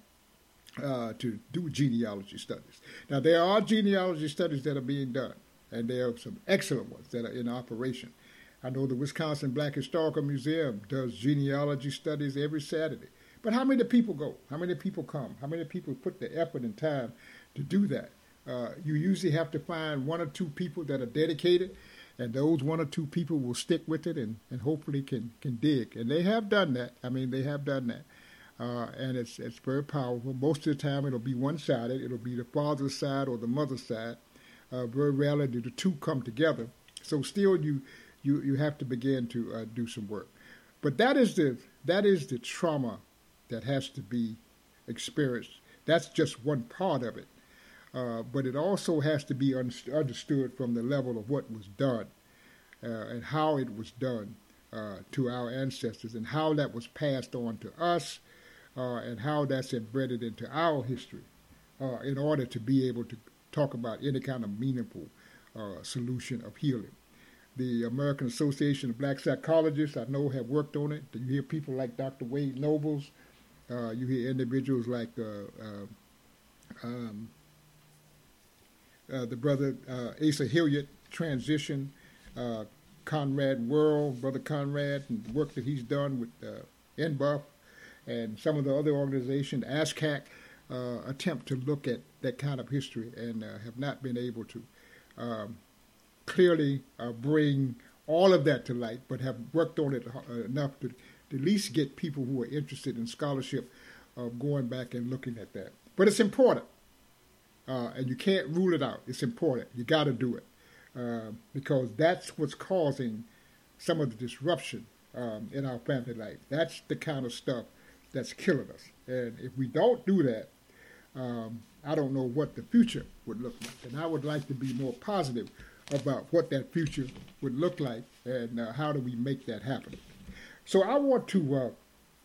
uh, to do genealogy studies? Now, there are genealogy studies that are being done, and there are some excellent ones that are in operation. I know the Wisconsin Black Historical Museum does genealogy studies every Saturday. But how many people go? How many people come? How many people put the effort and time to do that? Uh, you usually have to find one or two people that are dedicated, and those one or two people will stick with it and, and hopefully can, can dig. And they have done that. I mean, they have done that. Uh, and it's it's very powerful. Most of the time it'll be one-sided. It'll be the father's side or the mother's side. Uh, very rarely do the two come together. So still you you, you have to begin to uh, do some work. But that is the that is the trauma that has to be experienced. That's just one part of it. Uh, but it also has to be un- understood from the level of what was done uh, and how it was done uh, to our ancestors, and how that was passed on to us, uh, and how that's embedded into our history uh, in order to be able to talk about any kind of meaningful uh, solution of healing. The American Association of Black Psychologists, I know, have worked on it. You hear people like Doctor Wade Nobles. Uh, you hear individuals like uh, uh, um, uh, the brother uh, Asa Hilliard, Transition, uh, Conrad World, Brother Conrad, and the work that he's done with uh, N B U F, and some of the other organizations, ASCAC, uh, attempt to look at that kind of history and uh, have not been able to um, clearly uh, bring all of that to light, but have worked on it uh, enough to, to at least get people who are interested in scholarship uh, going back and looking at that. But it's important, uh, and you can't rule it out. It's important. You got to do it, uh, because that's what's causing some of the disruption um, in our family life. That's the kind of stuff that's killing us. And if we don't do that, um, I don't know what the future would look like. And I would like to be more positive about what that future would look like, and uh, how do we make that happen. So I want to, uh,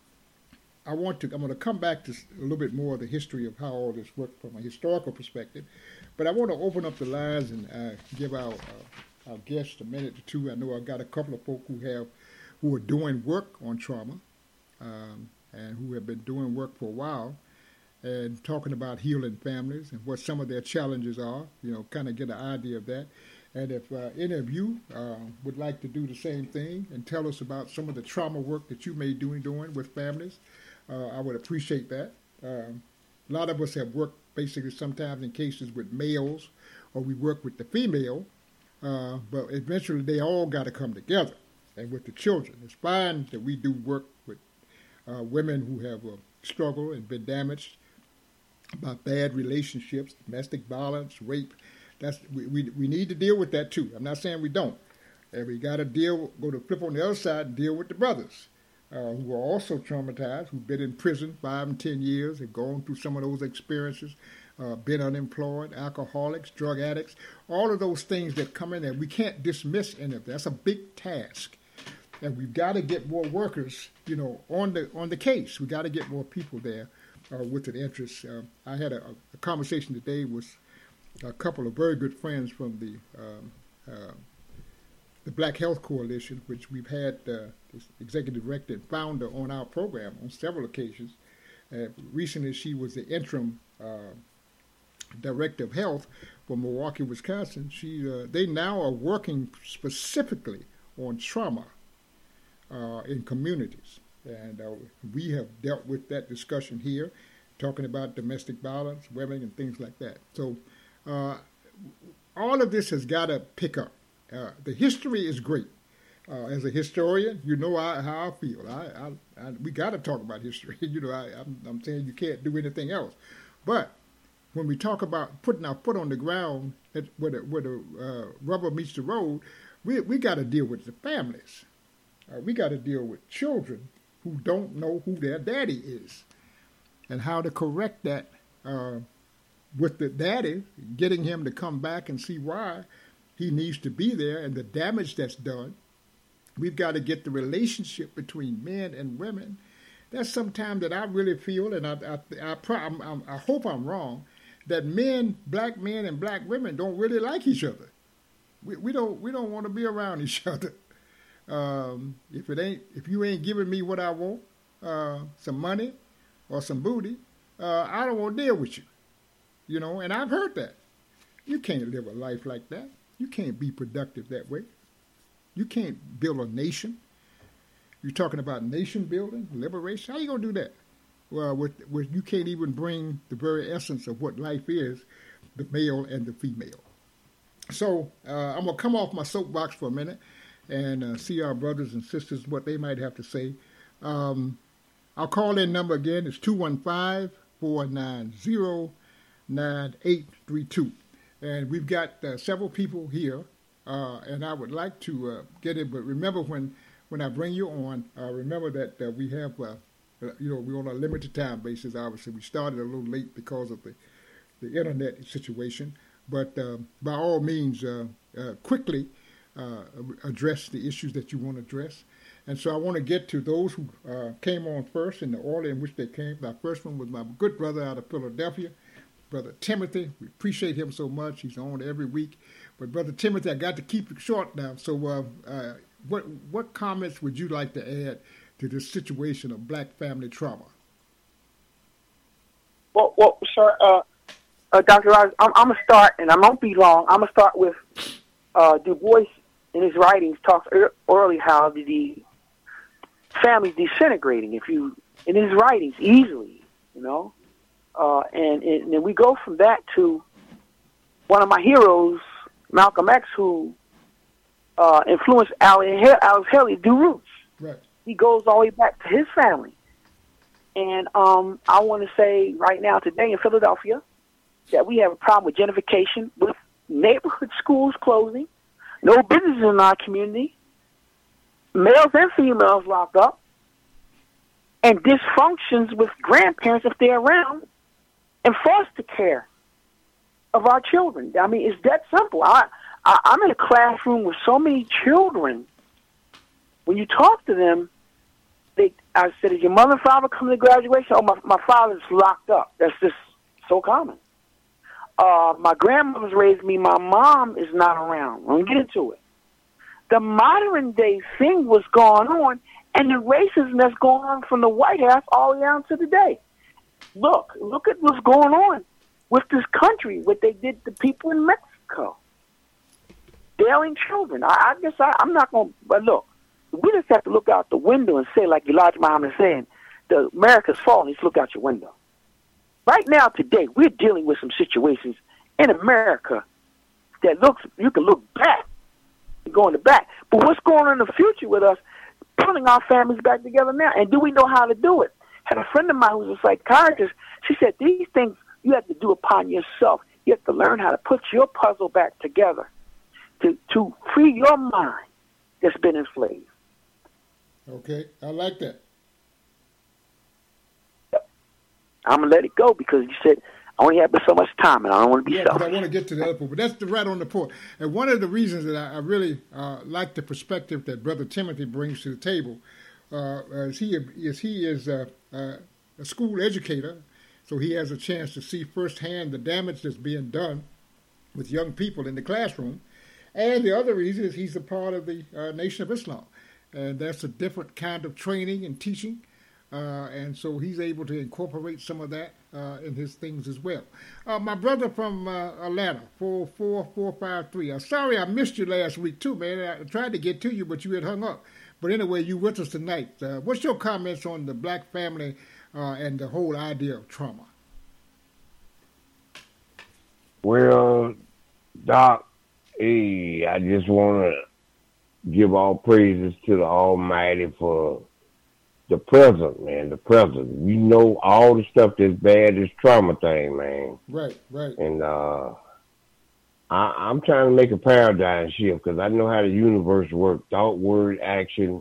I want to, I'm going to come back to a little bit more of the history of how all this worked from a historical perspective, but I want to open up the lines and uh, give our, uh, our guests a minute or two. I know I've got a couple of folk who have, who are doing work on trauma, um, and who have been doing work for a while, and talking about healing families and what some of their challenges are, you know, kind of get an idea of that. And if uh, any of you uh, would like to do the same thing and tell us about some of the trauma work that you may be doing, doing with families, uh, I would appreciate that. Um, a lot of us have worked basically sometimes in cases with males, or we work with the female, uh, but eventually they all got to come together. And with the children, it's fine that we do work with uh, women who have uh, struggled and been damaged by bad relationships, domestic violence, rape. That's we, we we need to deal with that too. I'm not saying we don't. And we got to deal, go to flip on the other side and deal with the brothers uh, who are also traumatized, who've been in prison five and ten years, have gone through some of those experiences, uh, been unemployed, alcoholics, drug addicts, all of those things that come in there. We can't dismiss any of that. That's a big task. And we've got to get more workers, you know, on the on the case. We got to get more people there uh, with an interest. Uh, I had a, a conversation today with a couple of very good friends from the um, uh, the Black Health Coalition, which we've had uh, this executive director and founder on our program on several occasions. Uh, recently, she was the interim uh, director of health for Milwaukee, Wisconsin. She, uh, they now are working specifically on trauma uh, in communities. And uh, we have dealt with that discussion here, talking about domestic violence, women, and things like that. So uh, all of this has got to pick up. Uh, the history is great. Uh, as a historian, you know I, how I feel. I, I, I, we got to talk about history. you know, I, I'm, I'm saying you can't do anything else. But when we talk about putting our foot on the ground at, where the, where the uh, rubber meets the road, we we got to deal with the families. Uh, we got to deal with children who don't know who their daddy is, and how to correct that uh, with the daddy, getting him to come back and see why he needs to be there and the damage that's done. We've got to get the relationship between men and women. That's sometimes that I really feel, and I I, I, I, I hope I'm wrong, that men, black men and black women don't really like each other. We, we don't we don't want to be around each other. Um, if it ain't if you ain't giving me what I want, uh, some money or some booty, uh, I don't want to deal with you. You know, and I've heard that. You can't live a life like that. You can't be productive that way. You can't build a nation. You're talking about nation building, liberation. How you gonna do that? Well, with, with you can't even bring the very essence of what life is, the male and the female. So uh, I'm gonna come off my soapbox for a minute and uh, see our brothers and sisters what they might have to say. Um, our call-in number again is two one five, four nine zero, nine eight three two, and we've got uh, several people here. Uh, and I would like to uh, get it, but remember when, when I bring you on, uh, remember that uh, we have, uh, you know, we're on a limited time basis. Obviously, we started a little late because of the, the internet situation. But uh, by all means, uh, uh, quickly uh, address the issues that you want to address. And so I want to get to those who uh, came on first in the order in which they came. My first one was my good brother out of Philadelphia, Brother Timothy. We appreciate him so much. He's on every week. But Brother Timothy, I got to keep it short now. So uh, uh, what what comments would you like to add to this situation of black family trauma? Well, well sir, uh, uh, Doctor Rogers, I'm, I'm going to start, and I won't be long. I'm going to start with uh, Du Bois in his writings talks early how the, the family's disintegrating, if you, in his writings, easily, you know. Uh, and, and then we go from that to one of my heroes, Malcolm X, who uh, influenced Alex Haley to do Roots. Right. He goes all the way back to his family. And um, I want to say right now, today in Philadelphia, that we have a problem with gentrification, with neighborhood schools closing, no businesses in our community, males and females locked up, and dysfunctions with grandparents if they're around, and foster care of our children. I mean, it's that simple. I, I, I'm in a classroom with so many children. When you talk to them, they, I said, "Is your mother and father coming to graduation?" "Oh, my, my father's locked up." That's just so common. Uh, my grandmother's raised me. My mom is not around. Let me get into it. The modern day thing was going on, and the racism that's going on from the White House all the way down to today. Look, look at what's going on with this country, what they did to people in Mexico. Failing children. I, I guess I, I'm not going to, but look, we just have to look out the window and say, like Elijah Muhammad is saying, the America's falling, just look out your window. Right now, today, we're dealing with some situations in America that looks, you can look back and go in the back. But what's going on in the future with us, pulling our families back together now, and do we know how to do it? I had a friend of mine who's a psychiatrist. She said, these things you have to do upon yourself. You have to learn how to put your puzzle back together to, to free your mind that's been enslaved. Okay, I like that. Yep. I'm going to let it go because you said I only have so much time and I don't want to be yeah, selfish. But I want to get to the other point, but that's the right on the point. And one of the reasons that I, I really uh, like the perspective that Brother Timothy brings to the table uh, is he is he is uh, uh, a school educator, so he has a chance to see firsthand the damage that's being done with young people in the classroom. And the other reason is he's a part of the uh, Nation of Islam. And that's a different kind of training and teaching. Uh, and so he's able to incorporate some of that uh, in his things as well. Uh, my brother from uh, Atlanta, four four four five three. I'm sorry I missed you last week too, man. I tried to get to you, but you had hung up. But anyway, you with us tonight. Uh, what's your comments on the black family uh, and the whole idea of trauma? Well, Doc, hey, I just want to give all praises to the Almighty for the present, man, the present. We know all the stuff that's bad, this trauma thing, man. Right, right. And uh, I, I'm trying to make a paradigm shift because I know how the universe works. Thought, word, action.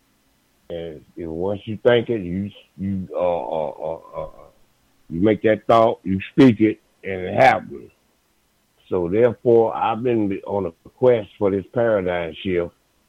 And you know, once you think it, you you uh, uh, uh, uh, you make that thought, you speak it, and it happens. So therefore, I've been on a quest for this paradigm shift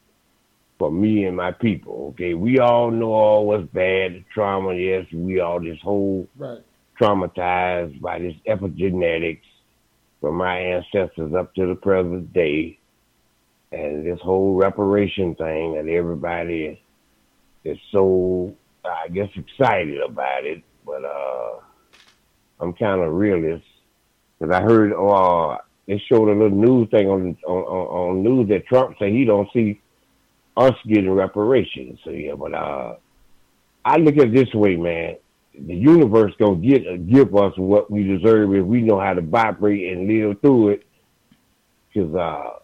for me and my people. Okay, we all know all what's bad, the trauma. Yes, we all this whole right. traumatized by this epigenetics from my ancestors up to the present day, and this whole reparation thing that everybody is so, I guess, excited about it. But uh, I'm kind of realist because I heard uh, they showed a little news thing on on, on news that Trump said he don't see us getting reparations. So yeah, but uh, I look at it this way, man. The universe gonna get uh, give us what we deserve if we know how to vibrate and live through it. Cause uh,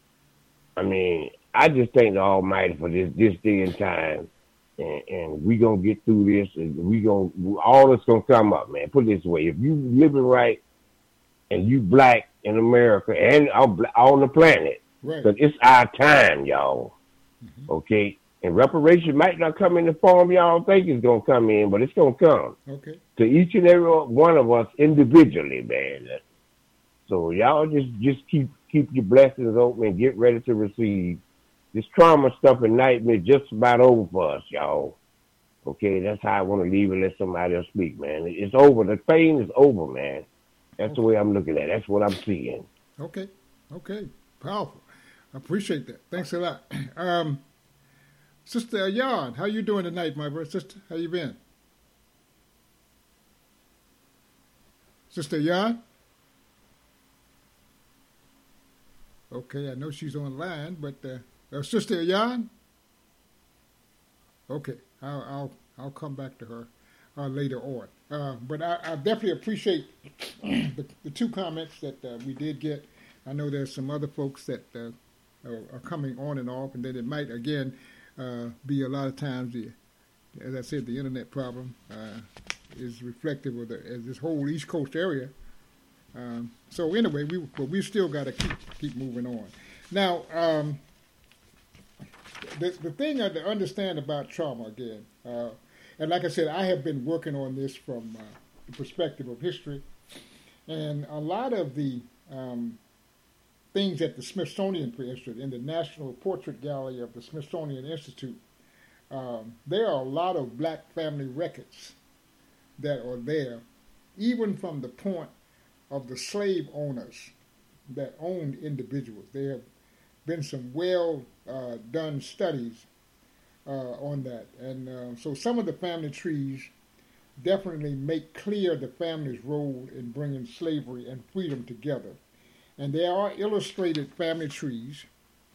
I mean, I just thank the Almighty for this this day and time, and, and we gonna get through this, and we gonna all this gonna come up, man. Put it this way: if you living right, and you black in America and on the planet, right. Cause it's our time, y'all. Mm-hmm. Okay, and reparation might not come in the form y'all think it's gonna come in, but it's gonna come. Okay. To each and every one of us individually, man. So y'all just just keep keep your blessings open and get ready to receive. This trauma stuff and nightmare just about over for us, y'all. Okay, that's how I want to leave it. Let somebody else speak, man. It's over. The pain is over, man. That's okay. The way I'm looking at it. That's what I'm seeing. Okay. Okay. Powerful. I appreciate that. Thanks a lot. Um, Sister Yan, how you doing tonight, my brother? Sister, how you been? Sister Yan? Okay, I know she's online, but uh, uh, Sister Yan? Okay, I'll, I'll I'll come back to her uh, later on. Uh, but I, I definitely appreciate the, the two comments that uh, we did get. I know there's some other folks that uh, are, are coming on and off, and then it might, again, uh, be a lot of times, the, as I said, the internet problem uh, is reflective of the, as this whole East Coast area. Um, so anyway, we but we still got to keep keep moving on. Now, um, the the thing I to understand about trauma again, uh, and like I said, I have been working on this from uh, the perspective of history, and a lot of the um, things at the Smithsonian, for instance, in the National Portrait Gallery of the Smithsonian Institute, um, there are a lot of black family records that are there, even from the point of the slave owners that owned individuals. There have been some well uh, done studies uh, on that. And uh, so some of the family trees definitely make clear the family's role in bringing slavery and freedom together. And there are illustrated family trees,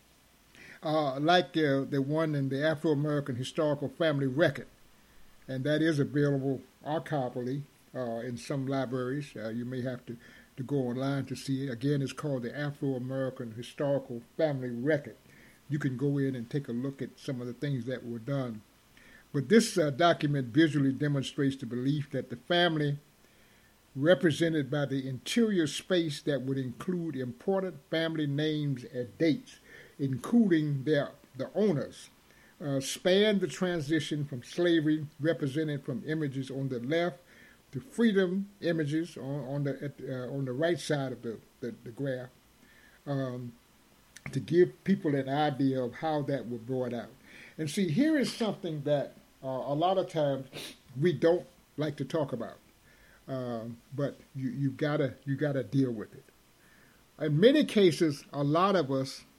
uh, like uh, the one in the Afro-American Historical Family Record. And that is available archivally uh, in some libraries. Uh, you may have to, to go online to see it. Again, it's called the Afro-American Historical Family Record. You can go in and take a look at some of the things that were done. But this uh, document visually demonstrates the belief that the family, represented by the interior space that would include important family names and dates, including their the owners, uh, span the transition from slavery, represented from images on the left, to freedom images on, on the at, uh, on the right side of the, the, the graph, um, to give people an idea of how that was brought out. And see, here is something that uh, a lot of times we don't like to talk about. Um, but you you gotta you gotta deal with it. In many cases, a lot of us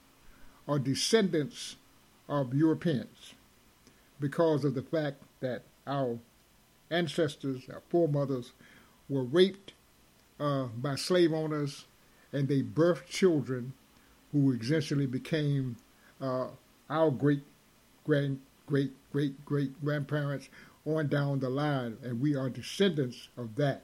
are descendants of Europeans because of the fact that our ancestors, our foremothers, were raped uh, by slave owners, and they birthed children who essentially became uh, our great, grand, great, great, great grandparents on down the line, and we are descendants of that.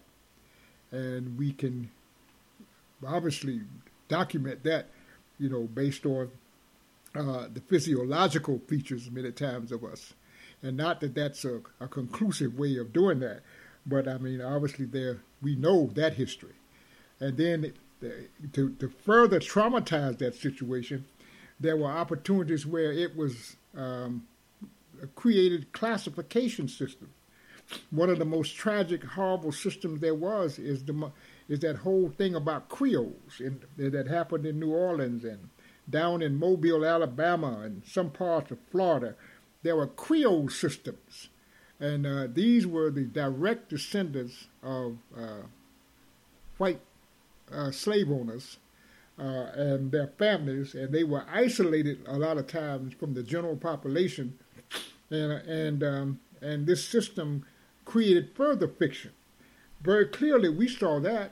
And we can obviously document that, you know, based on uh, the physiological features many times of us. And not that that's a, a conclusive way of doing that, but I mean, obviously there we know that history. And then to, to further traumatize that situation, there were opportunities where it was um, a created classification system. One of the most tragic, horrible systems there was is the is that whole thing about Creoles in, that happened in New Orleans and down in Mobile, Alabama, and some parts of Florida. There were Creole systems, and uh, these were the direct descendants of uh, white uh, slave owners uh, and their families, and they were isolated a lot of times from the general population, and and um, and this system created further fiction. Very clearly, we saw that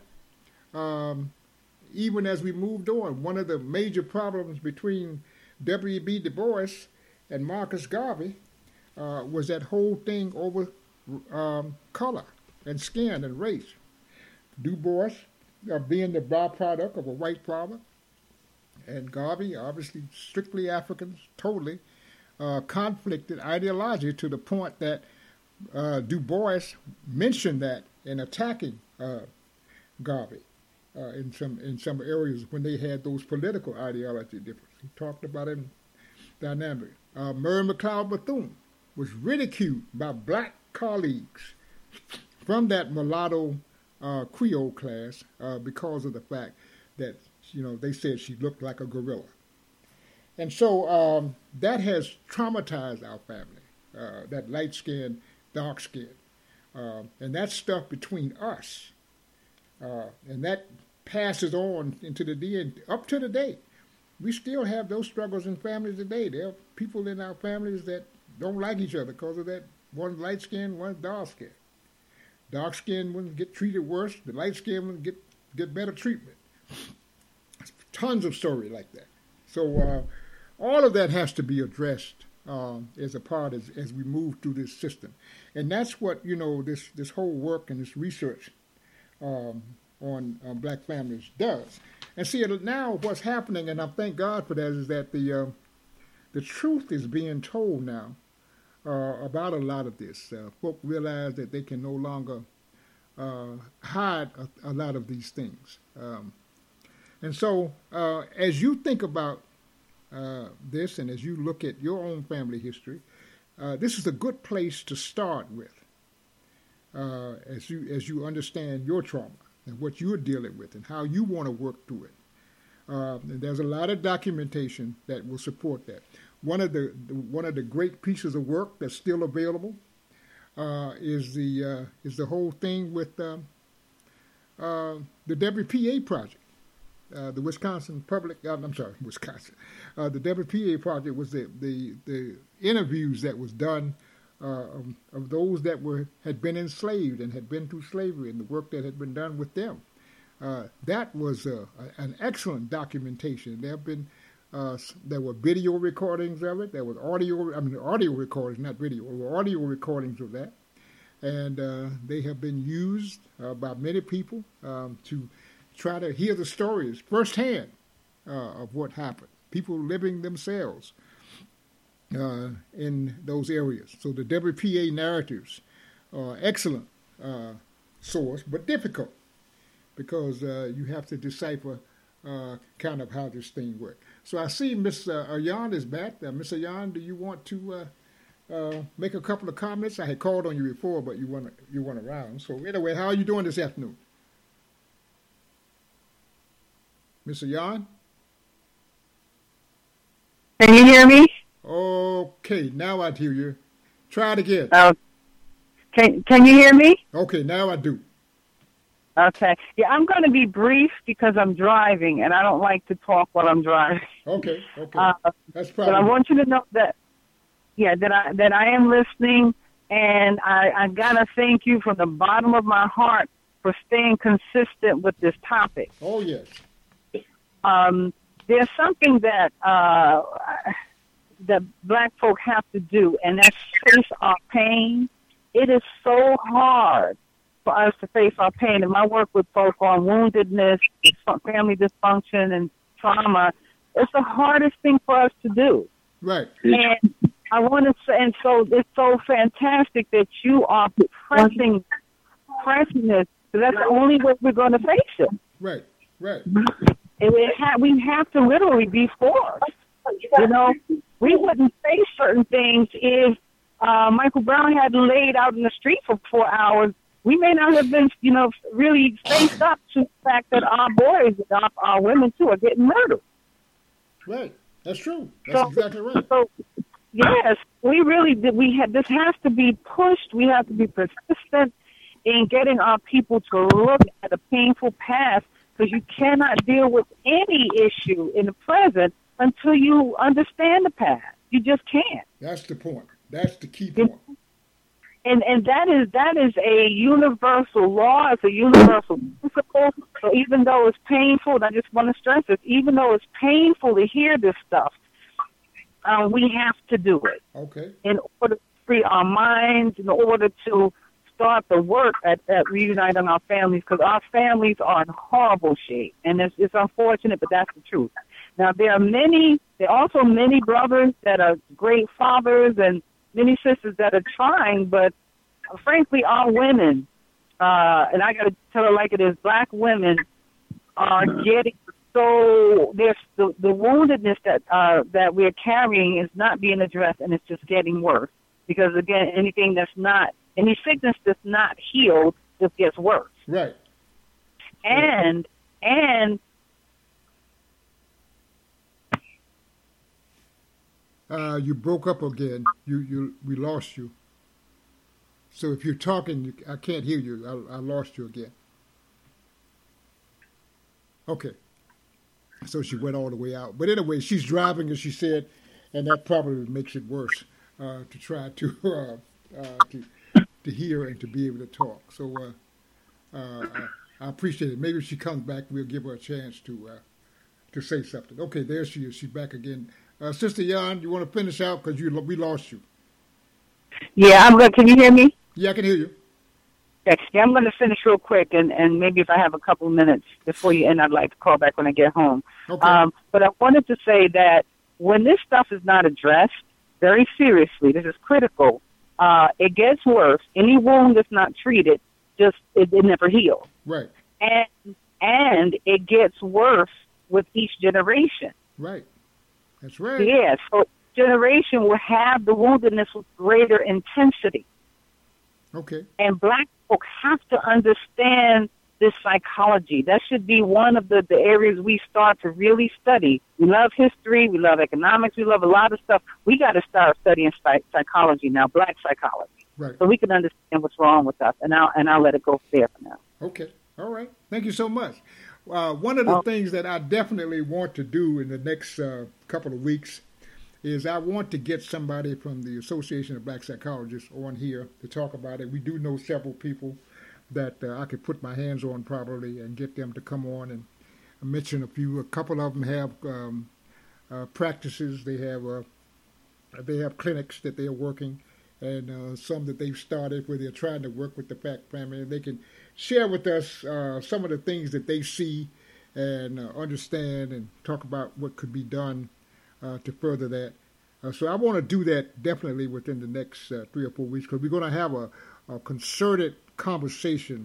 um, even as we moved on. One of the major problems between W B Du Bois and Marcus Garvey uh, was that whole thing over um, color and skin and race. Du Bois uh, being the byproduct of a white father, and Garvey, obviously strictly Africans, totally uh, conflicted ideologically to the point that uh, Du Bois mentioned that in attacking uh, Garvey uh, in some in some areas when they had those political ideology differences. He talked about it in dynamic. Uh, Murray McLeod Bethune was ridiculed by black colleagues from that mulatto uh, Creole class uh, because of the fact that, you know, they said she looked like a gorilla. And so um, that has traumatized our family, uh, that light skin, dark skin. Uh, and that's stuff between us. Uh, and that passes on into the D N A, up to the day. We still have those struggles in families today. There are people in our families that don't like each other because of that. One's light skin, one's dark skin. Dark skin ones get treated worse. The light skin ones get, get better treatment. Tons of story like that. So uh, all of that has to be addressed um, as a part as, as we move through this system. And that's what, you know, this, this whole work and this research um, on, on black families does. And see, now what's happening, and I thank God for that, is that the uh, the truth is being told now uh, about a lot of this. Uh, folk realize that they can no longer uh, hide a, a lot of these things. Um, and so uh, as you think about uh, this and as you look at your own family history, uh, this is a good place to start with uh, as you as you understand your trauma and what you're dealing with and how you want to work through it. Uh, and there's a lot of documentation that will support that. One of the, the one of the great pieces of work that's still available uh, is the uh, is the whole thing with um, uh, the W P A project, uh, the Wisconsin Public. Uh, I'm sorry, Wisconsin. Uh, the W P A project was the the, the interviews that was done uh, of, of those that were had been enslaved and had been through slavery, and the work that had been done with them. Uh, that was uh, an excellent documentation. There have been uh, there were video recordings of it. There was audio. I mean, audio recordings, not video. There were audio recordings of that, and uh, they have been used uh, by many people um, to try to hear the stories firsthand uh, of what happened. People living themselves uh, in those areas. So the W P A narratives are excellent uh, source, but difficult, because uh, you have to decipher uh, kind of how this thing works. So I see Miss Uh, Ayan is back. Uh, Miss Ayan, do you want to uh, uh, make a couple of comments? I had called on you before, but you weren't, you weren't around. So anyway, how are you doing this afternoon? Miss Ayan? Can you hear me? Okay, now I hear you. Try it again. Uh, can, can you hear me? Okay, now I do. Okay. Yeah, I'm going to be brief because I'm driving, and I don't like to talk while I'm driving. Okay, okay. Uh, That's probably. But I want you to know that, yeah, that I that I am listening, and I, I got to thank you from the bottom of my heart for staying consistent with this topic. Oh, yes. Um, there's something that uh, that black folk have to do, and that's face our pain. It is so hard for us to face our pain. And my work with folk on woundedness, family dysfunction, and trauma, it's the hardest thing for us to do. Right. And I want to say, and so it's so fantastic that you are pressing, pressing this, because that's the only way we're going to face it. Right, right. And we have, we have to literally be forced. You know, we wouldn't face certain things if uh, Michael Brown had laid out in the street for four hours. We may not have been, you know, really faced up to the fact that our boys and our, our women, too, are getting murdered. Right. That's true. That's so, exactly right. So, yes, we really did. We had, this has to be pushed. We have to be persistent in getting our people to look at a painful past, because you cannot deal with any issue in the present until you understand the past. You just can't. That's the point. That's the key point. And and that is that is a universal law. It's a universal principle. So even though it's painful, and I just want to stress this, even though it's painful to hear this stuff, uh, we have to do it. Okay. In order to free our minds, in order to start the work at, at reuniting our families, because our families are in horrible shape, and it's, it's unfortunate, but that's the truth. Now there are many, there are also many brothers that are great fathers, and many sisters that are trying, but uh, frankly, our women, uh, and I got to tell it like it is, black women are getting so, there's the, the woundedness that uh, that we're carrying is not being addressed, and it's just getting worse. Because, again, anything that's not, any sickness that's not healed just gets worse. Right. And, and, Uh, you broke up again. You, you, we lost you. So if you're talking, you, I can't hear you. I, I lost you again. Okay. So she went all the way out. But anyway, she's driving, as she said, and that probably makes it worse uh, to try to uh, uh, to to hear and to be able to talk. So uh, uh, I, I appreciate it. Maybe if she comes back, we'll give her a chance to uh, to say something. Okay, there she is. She's back again. Uh, Sister Jan, you want to finish out because you we lost you. Yeah, I'm good. Can you hear me? Yeah, I can hear you. Yeah, I'm going to finish real quick, and, and maybe if I have a couple of minutes before you end, I'd like to call back when I get home. Okay. Um, but I wanted to say that when this stuff is not addressed very seriously, this is critical, uh, it gets worse. Any wound that's not treated, just it, it never heals. Right. And and it gets worse with each generation. Right. That's right. Yeah, so generation will have the woundedness with greater intensity. Okay. And black folk have to understand this psychology. That should be one of the, the areas we start to really study. We love history, we love economics, we love a lot of stuff. We got to start studying psych- psychology now, black psychology. Right. So we can understand what's wrong with us, and I'll, and I'll let it go there for now. Okay. All right. Thank you so much. Uh, one of the oh. things that I definitely want to do in the next uh, couple of weeks is I want to get somebody from the Association of Black Psychologists on here to talk about it. We do know several people that uh, I could put my hands on probably and get them to come on and mention a few. A couple of them have um, uh, practices. They have uh, they have clinics that they are working, and uh, some that they've started where they're trying to work with the black family. And they can share with us uh, some of the things that they see and uh, understand and talk about what could be done uh, to further that. Uh, so I want to do that definitely within the next uh, three or four weeks, because we're going to have a, a concerted conversation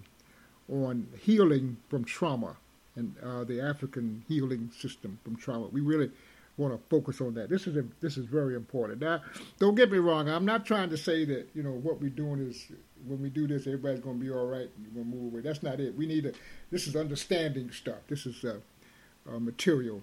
on healing from trauma and uh, the African healing system from trauma. We really want to focus on that. This is a, this is very important. Now, don't get me wrong. I'm not trying to say that, you know, what we're doing is when we do this, everybody's going to be all right and we're going to move away. That's not it. We need to, this is understanding stuff. This is uh, uh, material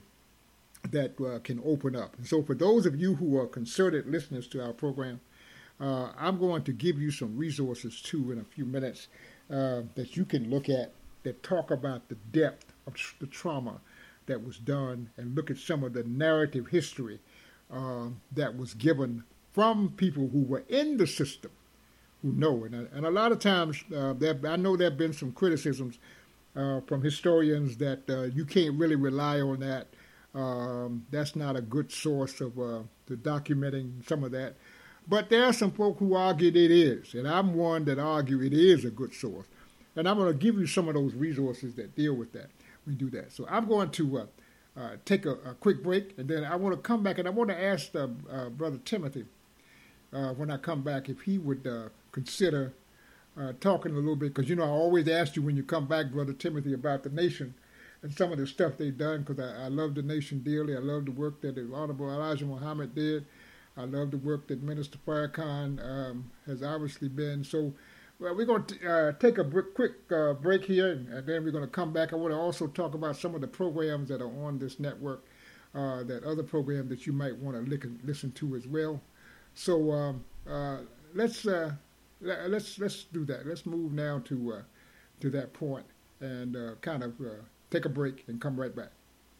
that uh, can open up. And so for those of you who are concerted listeners to our program, uh, I'm going to give you some resources, too, in a few minutes uh, that you can look at that talk about the depth of tr- the trauma that was done and look at some of the narrative history uh, that was given from people who were in the system, who know. And, and a lot of times, uh, there, I know there have been some criticisms uh, from historians that uh, you can't really rely on that. Um, that's not a good source of uh, to documenting some of that. But there are some folk who argue it is, and I'm one that argue it is a good source. And I'm going to give you some of those resources that deal with that. We do that. So I'm going to uh, uh, take a, a quick break, and then I want to come back, and I want to ask uh, uh, Brother Timothy, uh, when I come back, if he would uh, consider uh, talking a little bit, because, you know, I always ask you when you come back, Brother Timothy, about the nation and some of the stuff they've done, because I, I love the nation dearly. I love the work that the Honorable Elijah Muhammad did. I love the work that Minister Farrakhan um, has obviously been. So well, we're going to uh, take a br- quick uh, break here, and, and then we're going to come back. I want to also talk about some of the programs that are on this network, uh, that other program that you might want to li- listen to as well. So um, uh, let's uh, let's let's do that. Let's move now to uh, to that point and uh, kind of uh, take a break and come right back.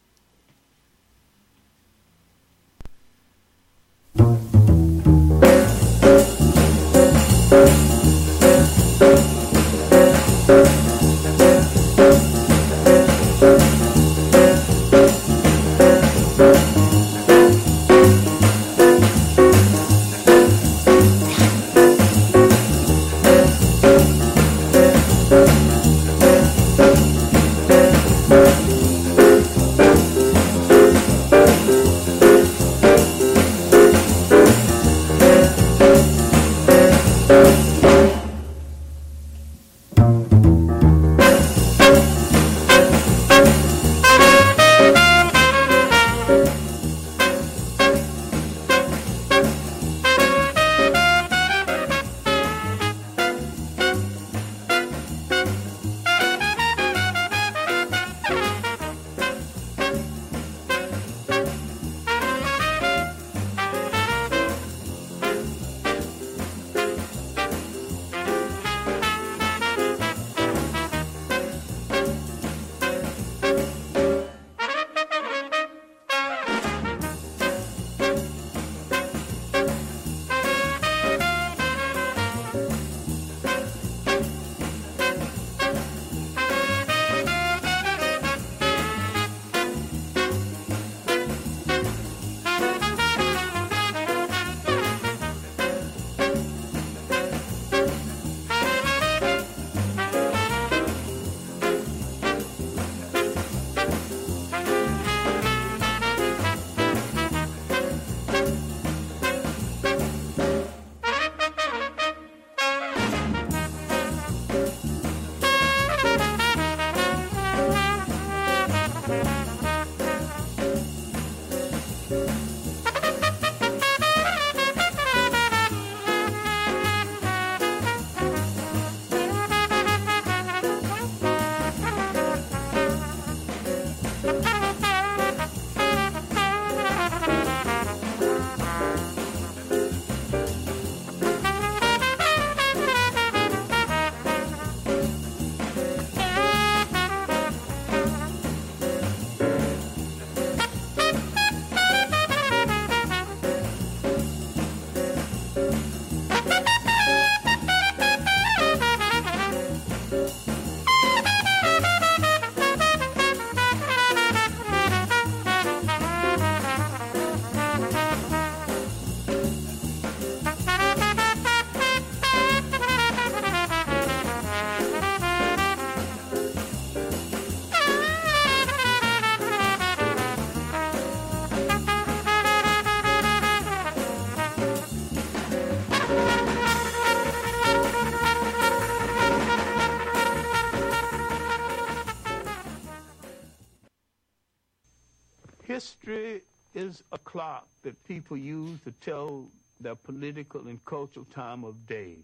History is a clock that people use to tell their political and cultural time of day.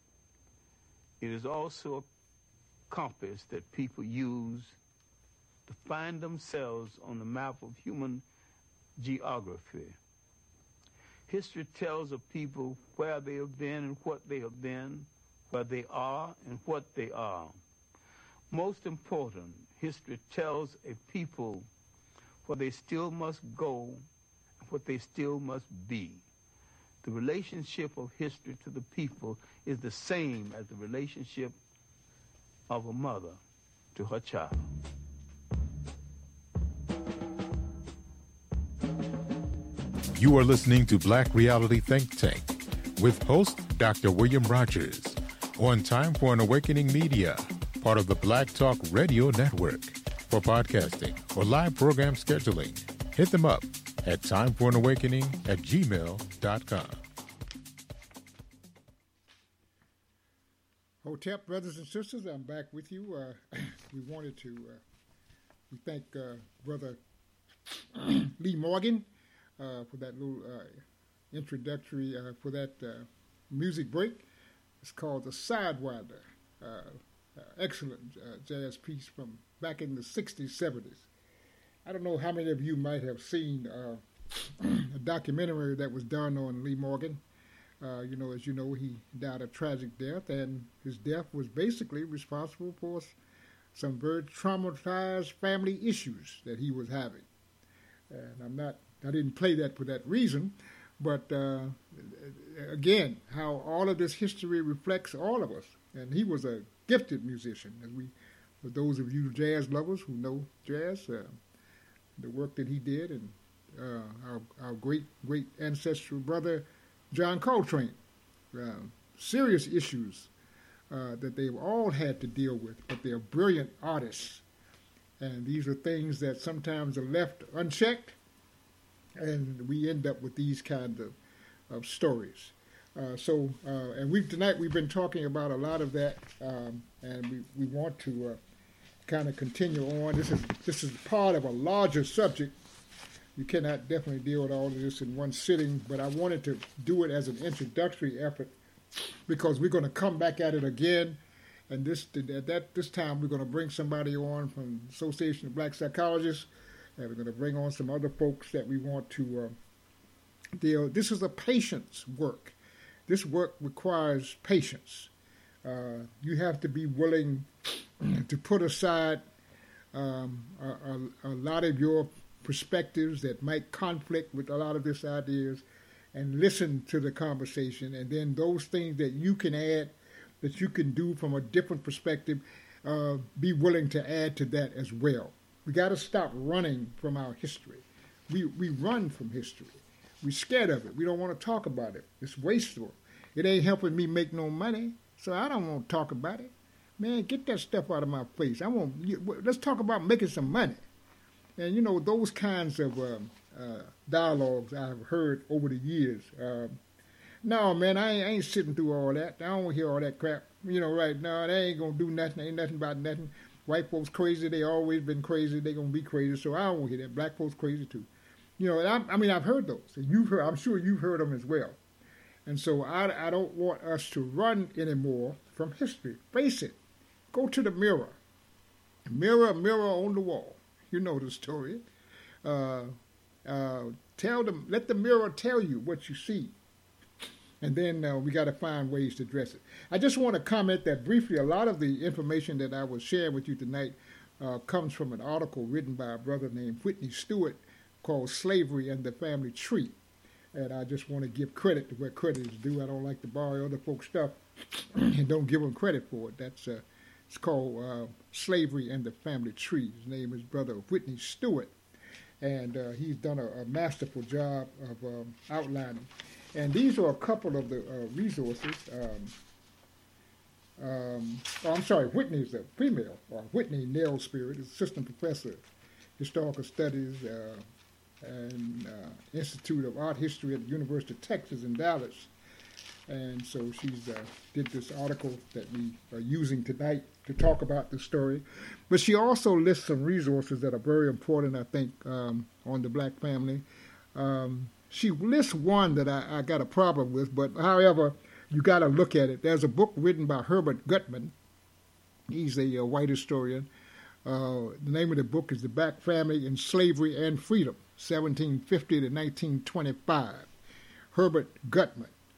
It is also a compass that people use to find themselves on the map of human geography. History tells of people where they have been and what they have been, where they are and what they are. Most important, history tells a people where they still must go and what they still must be. The relationship of history to the people is the same as the relationship of a mother to her child. You are listening to Black Reality Think Tank with host Doctor William Rogers on Time for an Awakening Media, part of the Black Talk Radio Network. For podcasting or live program scheduling, hit them up at timeforanawakening at gmail dot com. Hotep, brothers and sisters, I'm back with you. Uh, we wanted to uh, we thank uh, Brother Lee Morgan uh, for that little uh, introductory, uh, for that uh, music break. It's called The Sidewinder. Uh, uh, excellent uh, jazz piece from back in the sixties, seventies. I don't know how many of you might have seen uh, a documentary that was done on Lee Morgan. Uh, you know, as you know, he died a tragic death, and his death was basically responsible for some very traumatized family issues that he was having. And I'm not, I didn't play that for that reason, but uh, again, how all of this history reflects all of us. And he was a gifted musician, as we, for those of you jazz lovers who know jazz, uh, the work that he did, and uh, our, our great, great ancestral brother, John Coltrane, uh, serious issues uh, that they've all had to deal with, but they're brilliant artists. And these are things that sometimes are left unchecked, and we end up with these kinds of, of stories. Uh, so, uh, and we've tonight we've been talking about a lot of that, um, and we, we want to uh, kind of continue on. This is this is part of a larger subject. You cannot definitely deal with all of this in one sitting, but I wanted to do it as an introductory effort because we're going to come back at it again. And this at that this time we're going to bring somebody on from the Association of Black Psychologists, and we're going to bring on some other folks that we want to uh, deal. This is a patience work. This work requires patience. Uh, you have to be willing to put aside um, a, a, a lot of your perspectives that might conflict with a lot of these ideas, and listen to the conversation, and then those things that you can add, that you can do from a different perspective, uh, be willing to add to that as well. We got to stop running from our history. We we run from history. We're scared of it. We don't want to talk about it. It's wasteful. It ain't helping me make no money, so I don't want to talk about it. Man, get that stuff out of my face. I want. Let's talk about making some money. And, you know, those kinds of um, uh, dialogues I've heard over the years. Uh, no, man, I ain't, I ain't sitting through all that. I don't hear all that crap. You know, right now, they ain't going to do nothing. Ain't nothing about nothing. White folks crazy. They always been crazy. They going to be crazy. So I don't want to hear that. Black folks crazy, too. You know, I, I mean, I've heard those. And you've heard, I'm sure you've heard them as well. And so I, I don't want us to run anymore from history. Face it. Go to the mirror. Mirror, mirror on the wall. You know the story. Uh, uh, tell them, let the mirror tell you what you see. And then uh, we got to find ways to address it. I just want to comment that briefly, a lot of the information that I was sharing with you tonight uh, comes from an article written by a brother named Whitney Stewart called Slavery and the Family Tree. And I just want to give credit to where credit is due. I don't like to borrow other folks' stuff and don't give them credit for it. That's uh, It's called uh, Slavery and the Family Tree. His name is Brother Whitney Stewart, and uh, he's done a, a masterful job of um, outlining. And these are a couple of the uh, resources. Um, um, oh, I'm sorry, Whitney's a female, or Whitney Nell Spirit, is assistant professor, historical studies, uh, and uh, Institute of Art History at the University of Texas in Dallas. And so she's uh, did this article that we are using tonight to talk about the story. But she also lists some resources that are very important, I think, um, on the black family. Um, she lists one that I, I got a problem with, but however, you got to look at it. There's a book written by Herbert Gutman. He's a, a white historian. Uh, the name of the book is The Black Family in Slavery and Freedom, seventeen fifty to nineteen twenty-five. Herbert Gutman. The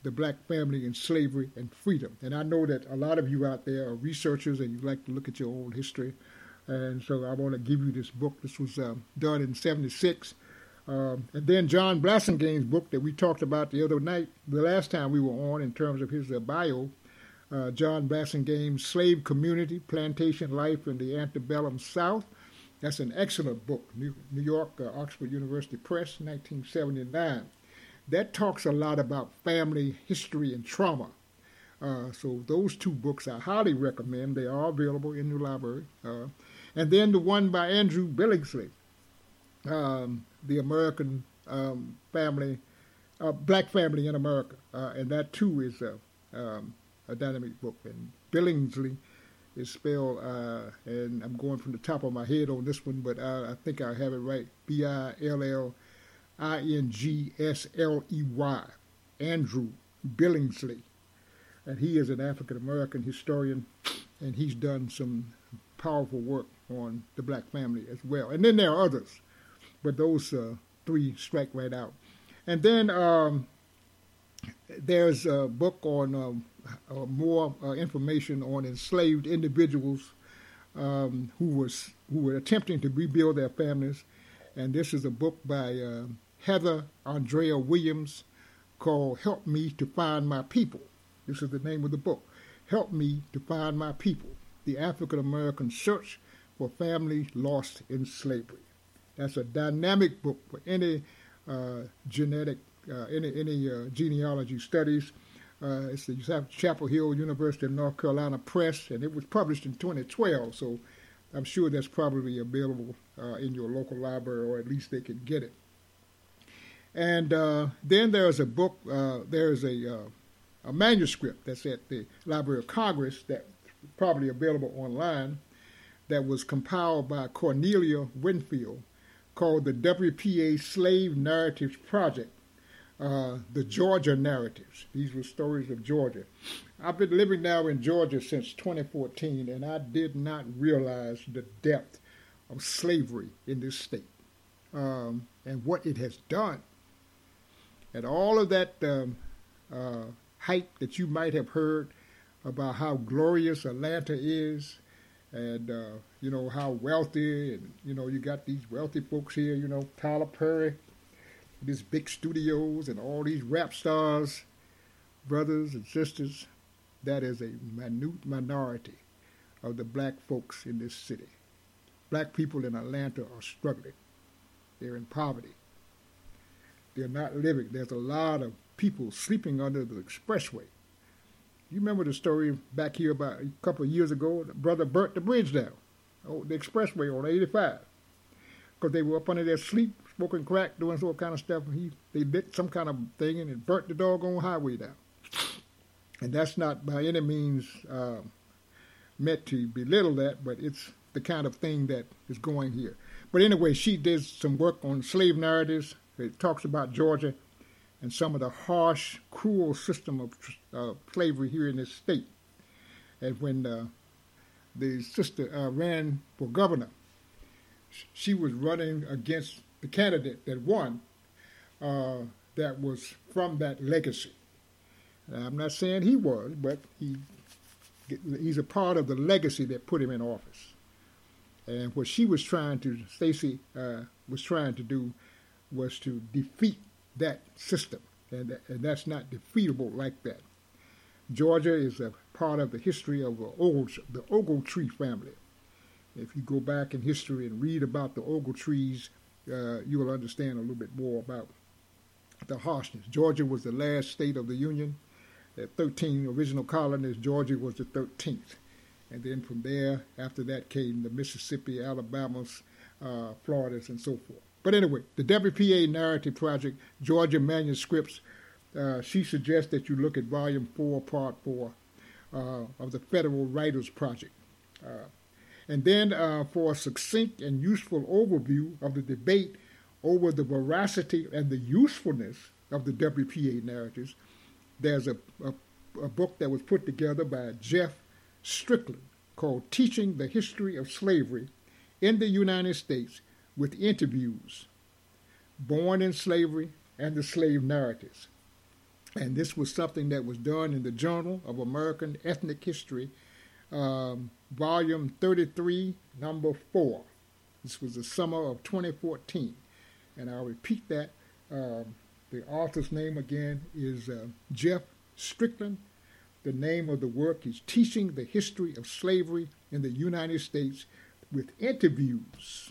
the Black Family in Slavery and Freedom. And I know that a lot of you out there are researchers and you like to look at your own history. And so I want to give you this book. This was um, done in seventy-six. Um, and then John Blassingame's book that we talked about the other night, the last time we were on in terms of his uh, bio, uh, John Blassingame's Slave Community, Plantation Life in the Antebellum South. That's an excellent book, New, New York, uh, Oxford University Press, nineteen seventy-nine. That talks a lot about family history and trauma. Uh, so those two books I highly recommend. They are available in the library. Uh, and then the one by Andrew Billingsley, um, The American um, Family, uh, Black Family in America. Uh, and that, too, is a, um, a dynamic book. And Billingsley is spelled, uh, and I'm going from the top of my head on this one, but I, I think I have it right, B I L L I N G S L E Y, Andrew Billingsley. And he is an African-American historian, and he's done some powerful work on the Black family as well. And then there are others, but those uh, three strike right out. And then um, there's a book on um, uh, more uh, information on enslaved individuals um, who was who were attempting to rebuild their families. And this is a book by uh, Heather Andrea Williams called Help Me to Find My People. This is the name of the book, Help Me to Find My People, the African-American Search for Family Lost in Slavery. That's a dynamic book for any uh, genetic, uh, any, any uh, genealogy studies. Uh, it's the Chapel Hill University of North Carolina Press, and it was published in twenty twelve, so I'm sure that's probably available uh, in your local library, or at least they can get it. And uh, then there's a book, uh, there's a, uh, a manuscript that's at the Library of Congress that's probably available online that was compiled by Cornelia Winfield called the W P A Slave Narratives Project, uh, the Georgia Narratives. These were stories of Georgia. I've been living now in Georgia since twenty fourteen, and I did not realize the depth of slavery in this state um, and what it has done. And all of that um, uh, hype that you might have heard about how glorious Atlanta is, and, uh, you know, how wealthy, and, you know, you got these wealthy folks here, you know, Tyler Perry, these big studios, and all these rap stars, brothers and sisters. That is a minute minority of the black folks in this city. Black people in Atlanta are struggling. They're in poverty. They're not living. There's a lot of people sleeping under the expressway. You remember the story back here about a couple of years ago? The brother burnt the bridge down, oh, the expressway on eighty-five, because they were up under their sleep, smoking crack, doing some kind of stuff. And he, they lit some kind of thing and it burnt the doggone highway down. And that's not by any means uh, meant to belittle that, but it's the kind of thing that is going here. But anyway, she did some work on slave narratives. It talks about Georgia and some of the harsh, cruel system of uh, slavery here in this state. And when uh, the sister uh, ran for governor, she was running against the candidate that won uh, that was from that legacy. I'm not saying he was, but he he's a part of the legacy that put him in office. And what she was trying to, Stacey uh, was trying to do, was to defeat that system. And, and that's not defeatable like that. Georgia is a part of the history of the, old, the Ogletree family. If you go back in history and read about the Ogletrees, uh, you will understand a little bit more about the harshness. Georgia was the last state of the Union. There were thirteen original colonies. Georgia was the thirteenth. And then from there, after that came the Mississippi, Alabamas, uh, Floridas, and so forth. But anyway, the W P A Narrative Project, Georgia Manuscripts, uh, she suggests that you look at Volume four, Part four uh, of the Federal Writers Project. Uh, and then uh, for a succinct and useful overview of the debate over the veracity and the usefulness of the W P A narratives, there's a, a, a book that was put together by Jeff Strickland called Teaching the History of Slavery in the United States with Interviews, Born in Slavery and the Slave Narratives. And this was something that was done in the Journal of American Ethnic History, um, volume thirty-three, number four. This was the summer of twenty fourteen. And I'll repeat that. Um, the author's name again is uh, Jeff Strickland. The name of the work is Teaching the History of Slavery in the United States with Interviews.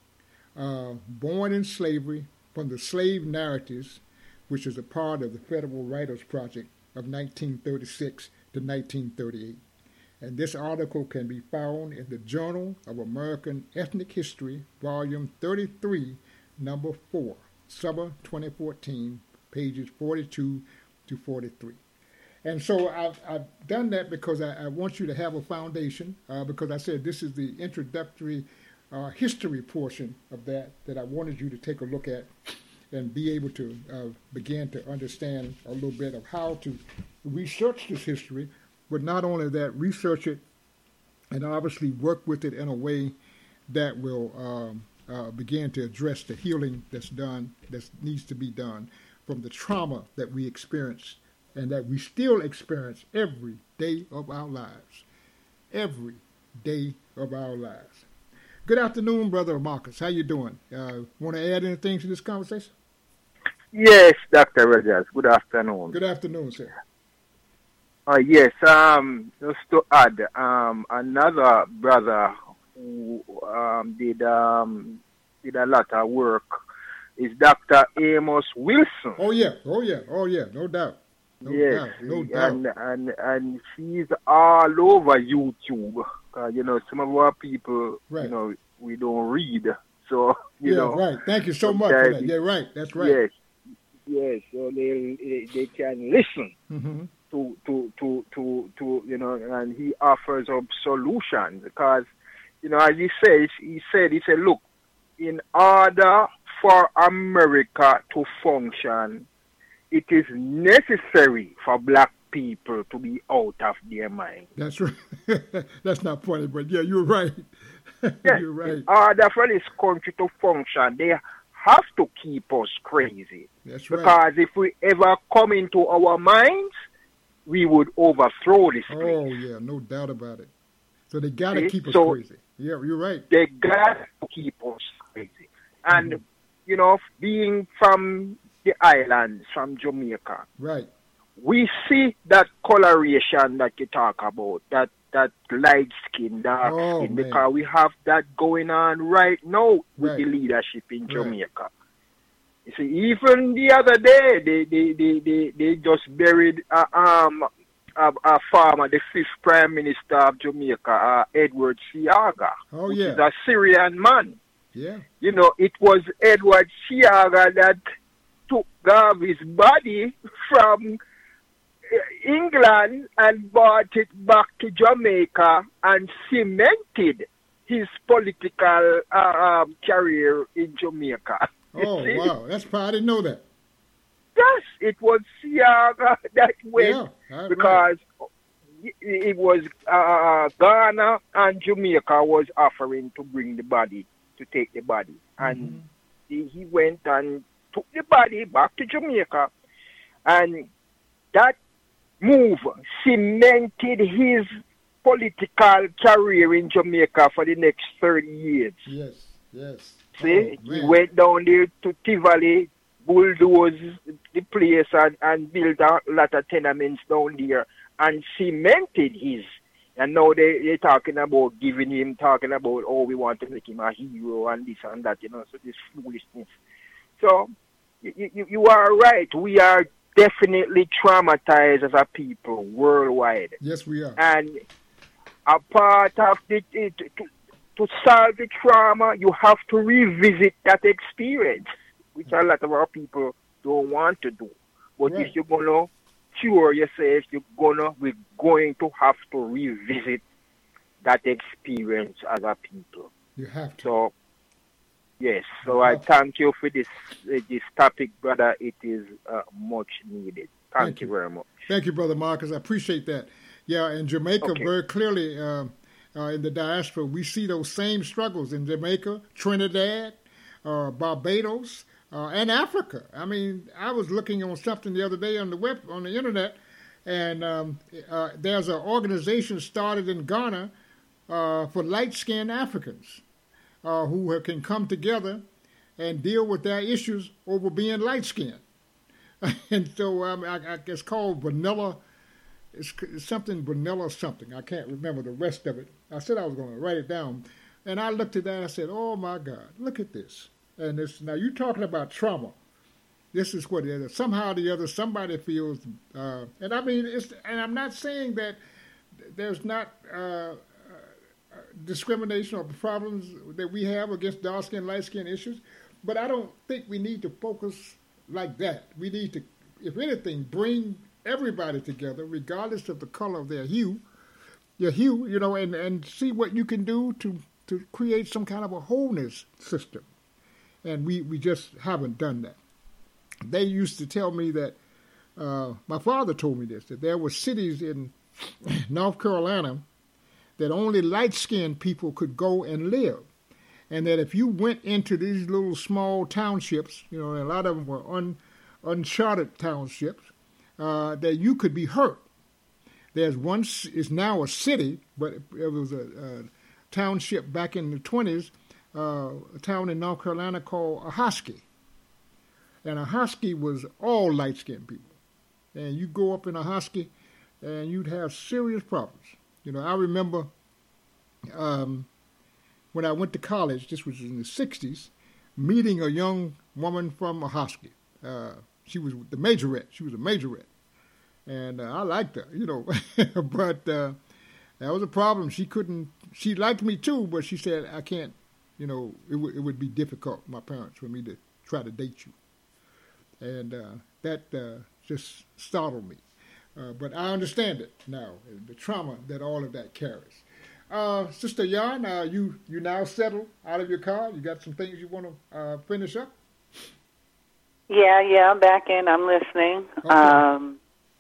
Uh, Born in Slavery from the Slave Narratives, which is a part of the Federal Writers Project of nineteen thirty-six to nineteen thirty-eight. And this article can be found in the Journal of American Ethnic History, volume thirty-three, number four, summer twenty fourteen, pages forty-two to forty-three. And so I've, I've done that because I, I want you to have a foundation, uh, because I said this is the introductory uh, history portion of that that I wanted you to take a look at and be able to uh, begin to understand a little bit of how to research this history, but not only that, research it and obviously work with it in a way that will um, uh, begin to address the healing that's done, that needs to be done from the trauma that we experienced and that we still experience every day of our lives. Every day of our lives. Good afternoon, Brother Marcus. How you doing? Uh, want to add anything to this conversation? Yes, Doctor Rogers. Good afternoon. Good afternoon, sir. Uh, yes, um, just to add, um, another brother who um, did um, did a lot of work is Doctor Amos Wilson. Oh yeah, oh yeah, oh yeah, no doubt. No yes, doubt, no doubt. And, and and she's all over YouTube. Uh, you know, some of our people, right. you know, we don't read, so you yeah, know. right. Thank you so much for that. Yeah, right. That's right. Yes, yes. So they they, they can listen. Mm-hmm. To, to, to, to, to, you know, and he offers up solutions because, you know, as he says, he said, he said, look, in order for America to function, it is necessary for black people to be out of their mind. That's right. That's not funny, but yeah, you're right. Yes, you're right. In order for this country to function, they have to keep us crazy. That's right. Because if we ever come into our minds, we would overthrow this place. Oh, yeah, no doubt about it. So they got to keep us so crazy. Yeah, you're right. They got to keep us crazy. And, mm-hmm. you know, being from the islands, from Jamaica, right, we see that coloration that you talk about, that, that light skin, dark oh, skin, man. because we have that going on right now with right. the leadership in Jamaica. Right. You see, even the other day, they they, they, they, they just buried uh, um, a, a farmer, the fifth prime minister of Jamaica, uh, Edward Seaga, oh, which yeah. is a Syrian man. Yeah. You know, it was Edward Seaga that took Garvey's body from England and brought it back to Jamaica and cemented his political uh, um, career in Jamaica. Oh, wow. That's I didn't know that. Yes, it was Seaga that went yeah, because right. it was uh, Ghana and Jamaica was offering to bring the body, to take the body. And mm-hmm. he, he went and took the body back to Jamaica. And that move cemented his political career in Jamaica for the next thirty years. Yes, yes. See, oh, he went down there to Tivoli, bulldozed the place and, and built a lot of tenements down there and cemented his. And now they, they're talking about giving him, talking about, oh, we want to make him a hero and this and that, you know, so this foolishness. So, you, you, you are right. We are definitely traumatized as a people worldwide. Yes, we are. And a part of the... it, to, To solve the trauma, you have to revisit that experience, which a lot of our people don't want to do. But right. if you're going to cure yourself, you're gonna, we're going to have to revisit that experience as a people. You have to. So, yes. So I thank you for this uh, this topic, brother. It is uh, much needed. Thank, thank you. you very much. Thank you, Brother Marcus. I appreciate that. Yeah, in Jamaica, okay. very clearly... Uh, Uh, in the diaspora, we see those same struggles in Jamaica, Trinidad, uh, Barbados, uh, and Africa. I mean, I was looking on something the other day on the web, on the internet, and um, uh, there's an organization started in Ghana uh, for light-skinned Africans uh, who can come together and deal with their issues over being light-skinned. And so um, I, I, it's called Vanilla. It's, it's something Vanilla something. I can't remember the rest of it. I said I was going to write it down. And I looked at that and I said, oh, my God, look at this. And it's, now you're talking about trauma. This is what it is. Somehow or the other, somebody feels, uh, and I mean, it's, and I'm not saying that there's not uh, uh, discrimination or problems that we have against dark skin, light skin issues, but I don't think we need to focus like that. We need to, if anything, bring everybody together, regardless of the color of their hue, your hue, you know, and, and see what you can do to, to create some kind of a wholeness system. And we, we just haven't done that. They used to tell me that, uh, my father told me this, that there were cities in North Carolina that only light-skinned people could go and live. And that if you went into these little small townships, you know, and a lot of them were un, uncharted townships, uh, that you could be hurt. There's one, it's now a city, but it was a, a township back in the twenties, uh, a town in North Carolina called Ahoskie. And Ahoskie was all light-skinned people. And you go up in Ahoskie, and you'd have serious problems. You know, I remember um, when I went to college, this was in the sixties, meeting a young woman from Ahoskie. Uh, she was the majorette. She was a majorette. And uh, I liked her, you know. But uh, that was a problem. She couldn't, she liked me too, but she said, I can't, you know, it, w- it would be difficult, my parents, for me to try to date you. And uh, that uh, just startled me. Uh, but I understand it now, the trauma that all of that carries. Uh, Sister Yarn, uh, you, you now settled out of your car? You got some things you want to uh, finish up? Yeah, yeah, I'm back in. I'm listening. Okay. Um,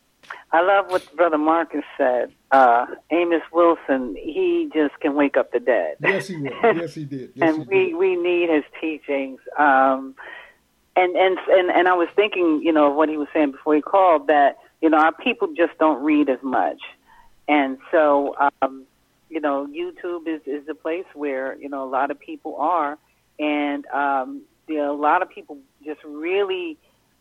I love what Brother Marcus said. Uh, Amos Wilson, he just can wake up the dead. Yes, he will. Yes, he did. Yes, and he we, did. we need his teachings. Um, and, and, and, and I was thinking, you know, what he was saying before he called, that, you know, our people just don't read as much. And so, um, you know, YouTube is, is the place where, you know, a lot of people are. And, um, you know, a lot of people just really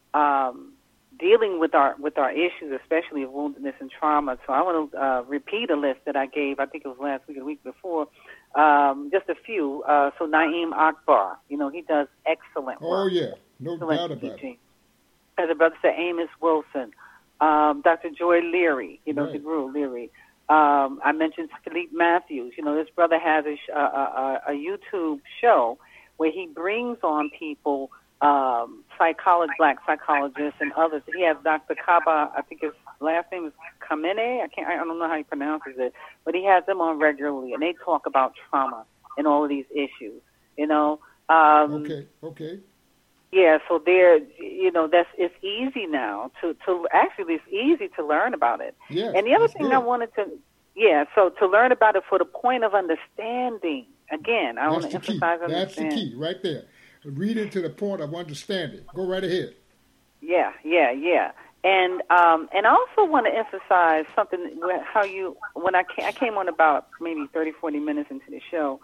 um, dealing with our with our issues, especially of woundedness and trauma. So I want to uh, repeat a list that I gave, I think it was last week or the week before, um, just a few. Uh, so Naeem Akbar, you know, he does excellent work. Oh, yeah, no excellent doubt about teaching. it. As a brother said, Amos Wilson, um, Doctor Joy Leary, you know, right. DeGru Leary. Um, I mentioned Philippe Matthews. You know, this brother has a, sh- a, a, a YouTube show where he brings on people, um, psychologists, black psychologists, and others. He has Doctor Kaba, I think his last name is Kamene. I can't, I don't know how he pronounces it, but he has them on regularly, and they talk about trauma and all of these issues. You know. Um, okay. Okay. Yeah. So there, you know, that's it's easy now to to actually it's easy to learn about it. Yes, and the other that's thing good. I wanted to, yeah, so to learn about it for the point of understanding. Again, I want to That's the key. emphasize That's understand. the key right there. Read it to the point of understanding. Go right ahead. Yeah, yeah, yeah. And um, and I also want to emphasize something, where, how you, when I came, I came on about maybe thirty, forty minutes into the show,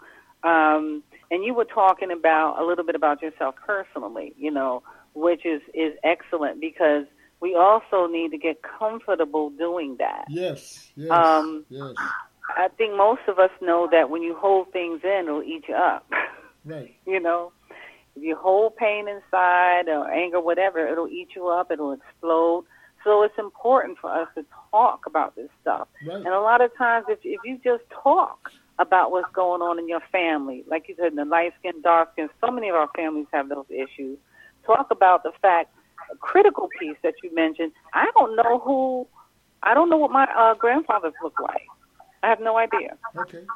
um, and you were talking about a little bit about yourself personally, you know, which is, is excellent because we also need to get comfortable doing that. Yes, yes, um, yes. I think most of us know that when you hold things in, it'll eat you up. Right. You know, if you hold pain inside or anger, whatever, it'll eat you up. It'll explode. So it's important for us to talk about this stuff. Right. And a lot of times, if if you just talk about what's going on in your family, like you said, the light skin, dark skin, so many of our families have those issues. Talk about the fact, a critical piece that you mentioned. I don't know who, I don't know what my uh, grandfathers look like. I have no idea. Okay. Okay.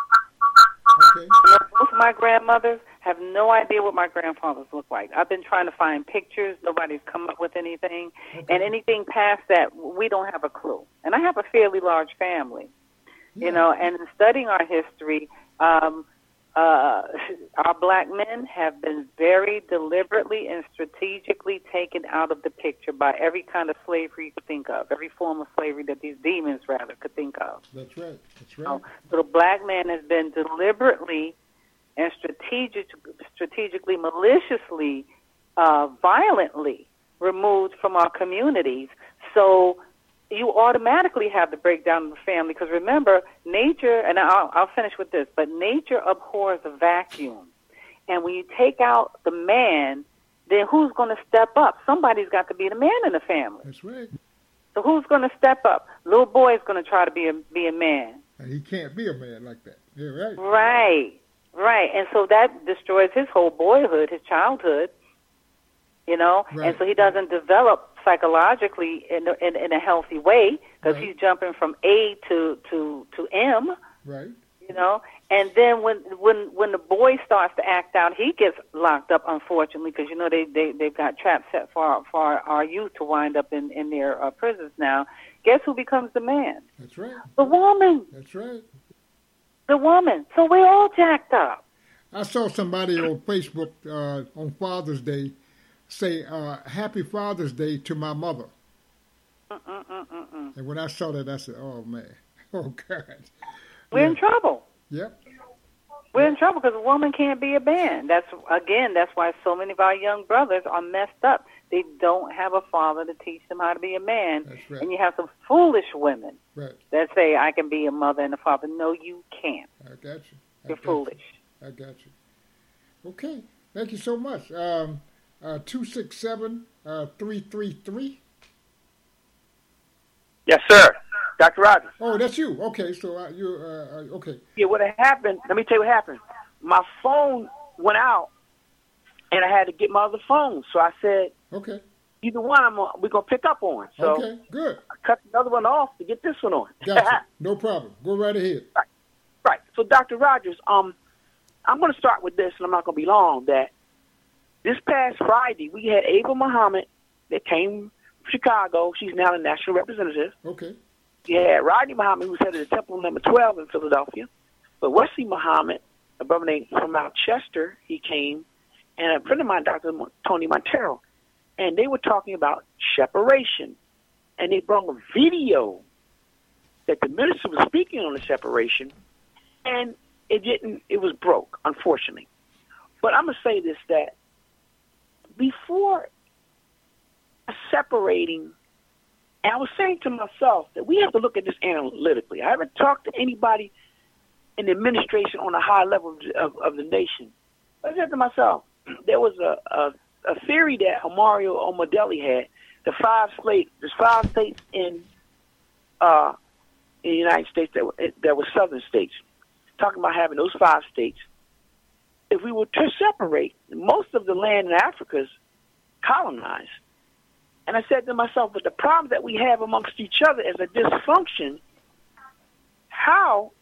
Both of my grandmothers have no idea what my grandfathers look like. I've been trying to find pictures. Nobody's come up with anything. Okay. And anything past that, we don't have a clue. And I have a fairly large family, Yeah. you know, and in studying our history, um, uh, our black men have been very deliberately and strategically taken out of the picture by every kind of slavery you could think of, every form of slavery that these demons, rather, could think of. That's right. That's right. So, so the black man has been deliberately and strategic, strategically, maliciously, uh, violently removed from our communities. So you automatically have the breakdown of the family, because remember, nature, and I'll, I'll finish with this, but nature abhors a vacuum. And when you take out the man, then who's going to step up? Somebody's got to be the man in the family. That's right. So who's going to step up? Little boy's going to try to be a, be a man. And he can't be a man like that. Yeah, right. Right, right. And so that destroys his whole boyhood, his childhood, you know, right. And so he doesn't develop psychologically in a, in, in a healthy way, because right. he's jumping from A to, to, to M, right? You know, and then when when when the boy starts to act out, he gets locked up, unfortunately, because you know they they they've got traps set for our, for our, our youth to wind up in in their uh, prisons now. Guess who becomes the man? That's right. The woman. That's right. The woman. So we're all jacked up. I saw somebody on Facebook uh, on Father's Day say, uh, Happy Father's Day to my mother. Mm-mm-mm-mm. And when I saw that, I said, oh, man. Oh, God. We're yeah. in trouble. Yep. We're in trouble because a woman can't be a man. That's, again, that's why so many of our young brothers are messed up. They don't have a father to teach them how to be a man. That's right. And you have some foolish women right. that say, I can be a mother and a father. No, you can't. I got you. I You're got foolish. You. I got you. Okay. Thank you so much. Um, Uh, two six seven, three three three. Yes, sir. Doctor Rogers. Oh, that's you. Okay, so uh, you, uh, okay. Yeah, what happened, let me tell you what happened. My phone went out, and I had to get my other phone. So I said, okay, either one I'm we're going to pick up on. So okay, good. I cut the other one off to get this one on. Gotcha. No problem. Go right ahead. Right. Right. So, Doctor Rogers, um, I'm going to start with this, and I'm not going to be long, that this past Friday, we had Ava Muhammad that came from Chicago. She's now the national representative. Okay. We had Rodney Muhammad, who's head of the Temple number twelve in Philadelphia. But Wesley Muhammad, a brother named from Mount Chester, he came, and a friend of mine, Doctor Tony Montero. And they were talking about separation. And they brought a video that the minister was speaking on the separation, and it didn't, it was broke, unfortunately. But I'm going to say this, that before separating, and I was saying to myself that we have to look at this analytically. I haven't talked to anybody in the administration on a high level of, of the nation. I said to myself, there was a, a, a theory that Mario Omodelli had, the five states, there's five states in uh, in the United States that were, that were southern states, talking about having those five states. If we were to separate, most of the land in Africa is colonized. And I said to myself, but the problem that we have amongst each other is a dysfunction. How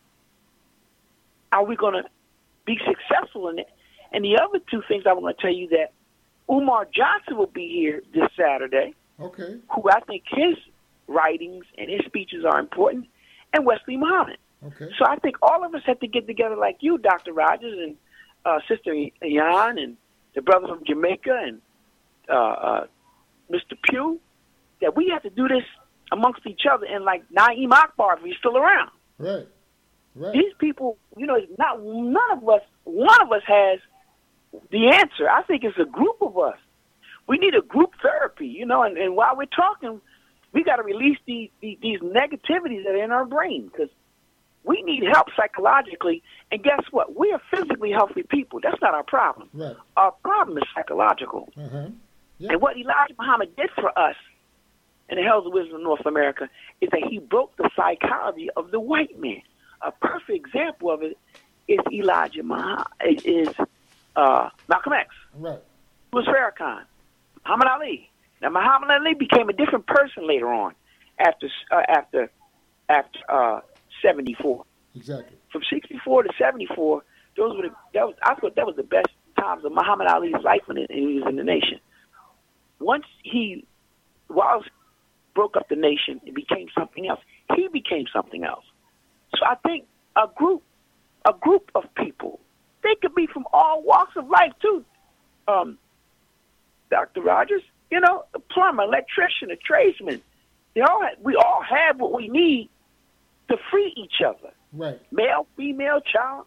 are we going to be successful in it? And the other two things I want to tell you, that Umar Johnson will be here this Saturday. Okay. Who I think his writings and his speeches are important, and Wesley Muhammad. Okay. So I think all of us have to get together like you, Doctor Rogers, and Uh, Sister Yan, and the brother from Jamaica, and uh, uh, Mister Pugh, that we have to do this amongst each other. And like Naeem Akbar, if he's still around. Right. Right. These people, you know, not none of us, one of us has the answer. I think it's a group of us. We need a group therapy, you know, and, and while we're talking, we got to release these, these, these negativities that are in our brain, because we need help psychologically, and guess what? We are physically healthy people. That's not our problem. Right. Our problem is psychological. Uh-huh. Yeah. And what Elijah Muhammad did for us in the Hells of Wisdom of North America is that he broke the psychology of the white man. A perfect example of it is Elijah Muhammad, is uh, Malcolm X. Right. It was Farrakhan, Muhammad Ali. Now, Muhammad Ali became a different person later on, after uh, after after. Uh, seventy-four. Exactly. From sixty-four to seventy-four, those were the, that was I thought that was the best times of Muhammad Ali's life when he was in the nation. Once he, Wallace broke up the nation, it became something else. He became something else. So I think a group, a group of people They could be from all walks of life too. Um, Doctor Rogers, you know, a plumber, electrician, a tradesman. They all have, we all have what we need to free each other. Right. Male, female, child.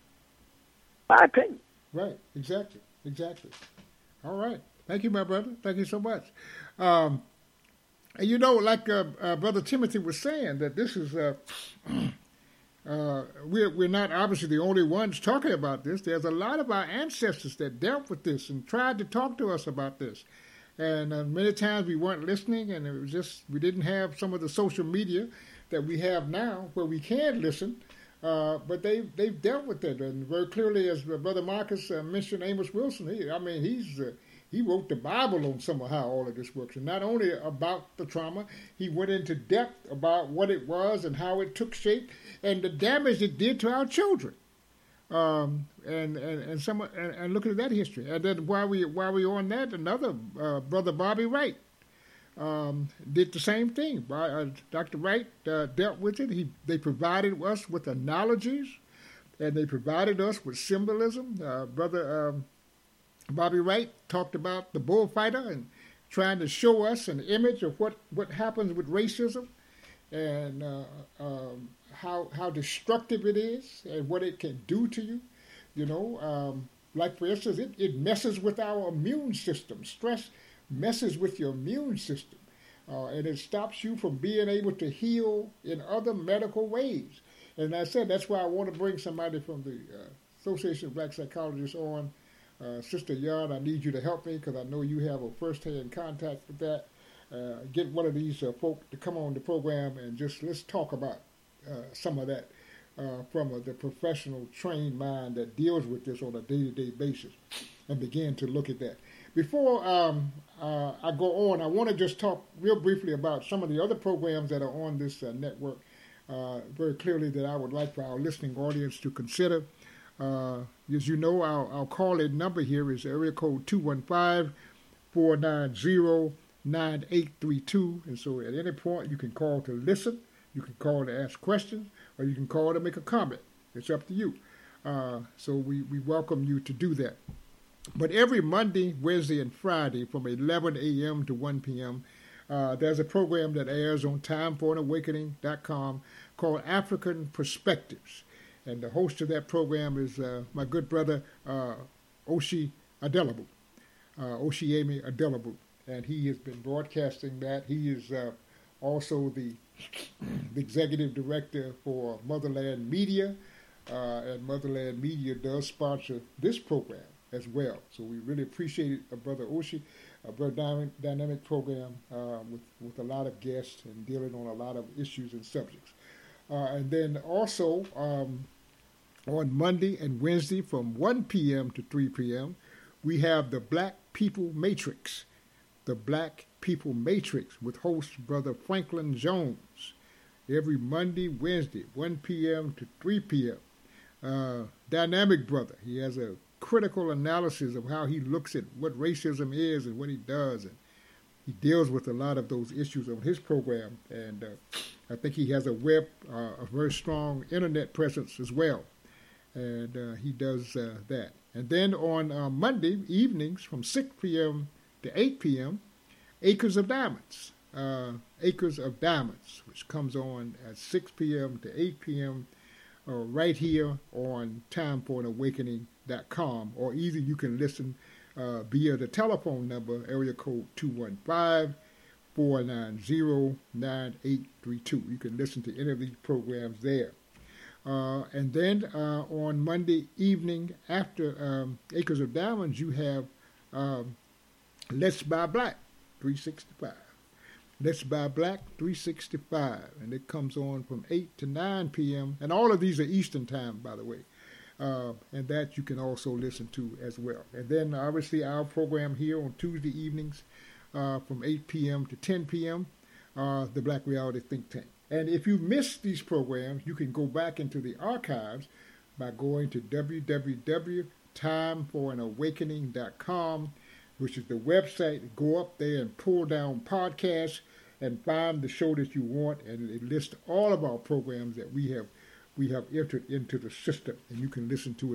My opinion. Right. Exactly. Exactly. All right. Thank you, my brother. Thank you so much. Um, and you know, like uh, uh, Brother Timothy was saying, that this is uh, uh, we're we're not obviously the only ones talking about this. There's a lot of our ancestors that dealt with this and tried to talk to us about this. And uh, many times we weren't listening, and it was just we didn't have some of the social media that we have now where we can listen. Uh, but they they've dealt with it, and very clearly, as Brother Marcus uh, mentioned, Amos Wilson. He, I mean, he's uh, he wrote the Bible on some of how all of this works, and not only about the trauma, he went into depth about what it was and how it took shape and the damage it did to our children. Um, and and and some and, and look at that history. And then while we while we on that, another uh, Brother Bobby Wright um, did the same thing. Uh, Doctor Wright uh, dealt with it. He they provided us with analogies, and they provided us with symbolism. Uh, Brother um, Bobby Wright talked about the bullfighter and trying to show us an image of what, what happens with racism and uh, um, how how destructive it is and what it can do to you. You know, um, like for instance, it, it messes with our immune system. Stress messes with your immune system, uh, and it stops you from being able to heal in other medical ways. And I said that's why I want to bring somebody from the uh, Association of Black Psychologists on. Uh, Sister Yard, I need you to help me because I know you have a first-hand contact with that. Uh, get one of these uh, folk to come on the program and just let's talk about uh, some of that uh, from uh, the professional trained mind that deals with this on a day-to-day basis and begin to look at that. Before um, uh, I go on, I want to just talk real briefly about some of the other programs that are on this uh, network uh, very clearly that I would like for our listening audience to consider. Uh, as you know, our, our call-in number here is area code two one five, four nine zero, nine eight three two. And so at any point, you can call to listen, you can call to ask questions, or you can call to make a comment. It's up to you. Uh, so we, we welcome you to do that. But every Monday, Wednesday, and Friday from eleven a.m. to one p.m., uh, there's a program that airs on time for an awakening dot com called African Perspectives. And the host of that program is uh, my good brother, uh, Oshi Adelabu, uh, Oshiemi Adelabu. And he has been broadcasting that. He is uh, also the, the executive director for Motherland Media. Uh, and Motherland Media does sponsor this program as well. So we really appreciate it, uh, Brother Oshi, a very dynamic, dynamic program uh, with, with a lot of guests and dealing on a lot of issues and subjects. Uh, and then also um, on Monday and Wednesday from one p.m. to three p.m., we have the Black People Matrix, the Black People Matrix with host Brother Franklin Jones. Every Monday, Wednesday, one p.m. to three p.m. Uh, dynamic brother. He has a critical analysis of how he looks at what racism is and what he does. And he deals with a lot of those issues on his program. And uh, I think he has a web, uh, a very strong internet presence as well. And uh, he does uh, that. And then on uh, Monday evenings from six p.m. to eight p.m., Acres of Diamonds. Uh, Acres of Diamonds, which comes on at six p.m. to eight p.m. Uh, right here on time for an awakening dot com. Or either you can listen uh, via the telephone number, area code two one five, four nine zero, nine eight three two. You can listen to any of these programs there. Uh, and then uh, on Monday evening after um, Acres of Diamonds, you have um, Let's Buy Black, three sixty-five. Let's Buy Black, three sixty-five. And it comes on from eight to nine p.m. And all of these are Eastern time, by the way. Uh, and that you can also listen to as well. And then obviously our program here on Tuesday evenings uh, from eight p.m. to ten p.m., uh, the Black Reality Think Tank. And if you missed these programs, you can go back into the archives by going to w w w dot time for an awakening dot com, which is the website. Go up there and pull down podcasts and find the show that you want, and it lists all of our programs that we have we have entered into the system, and you can listen to it at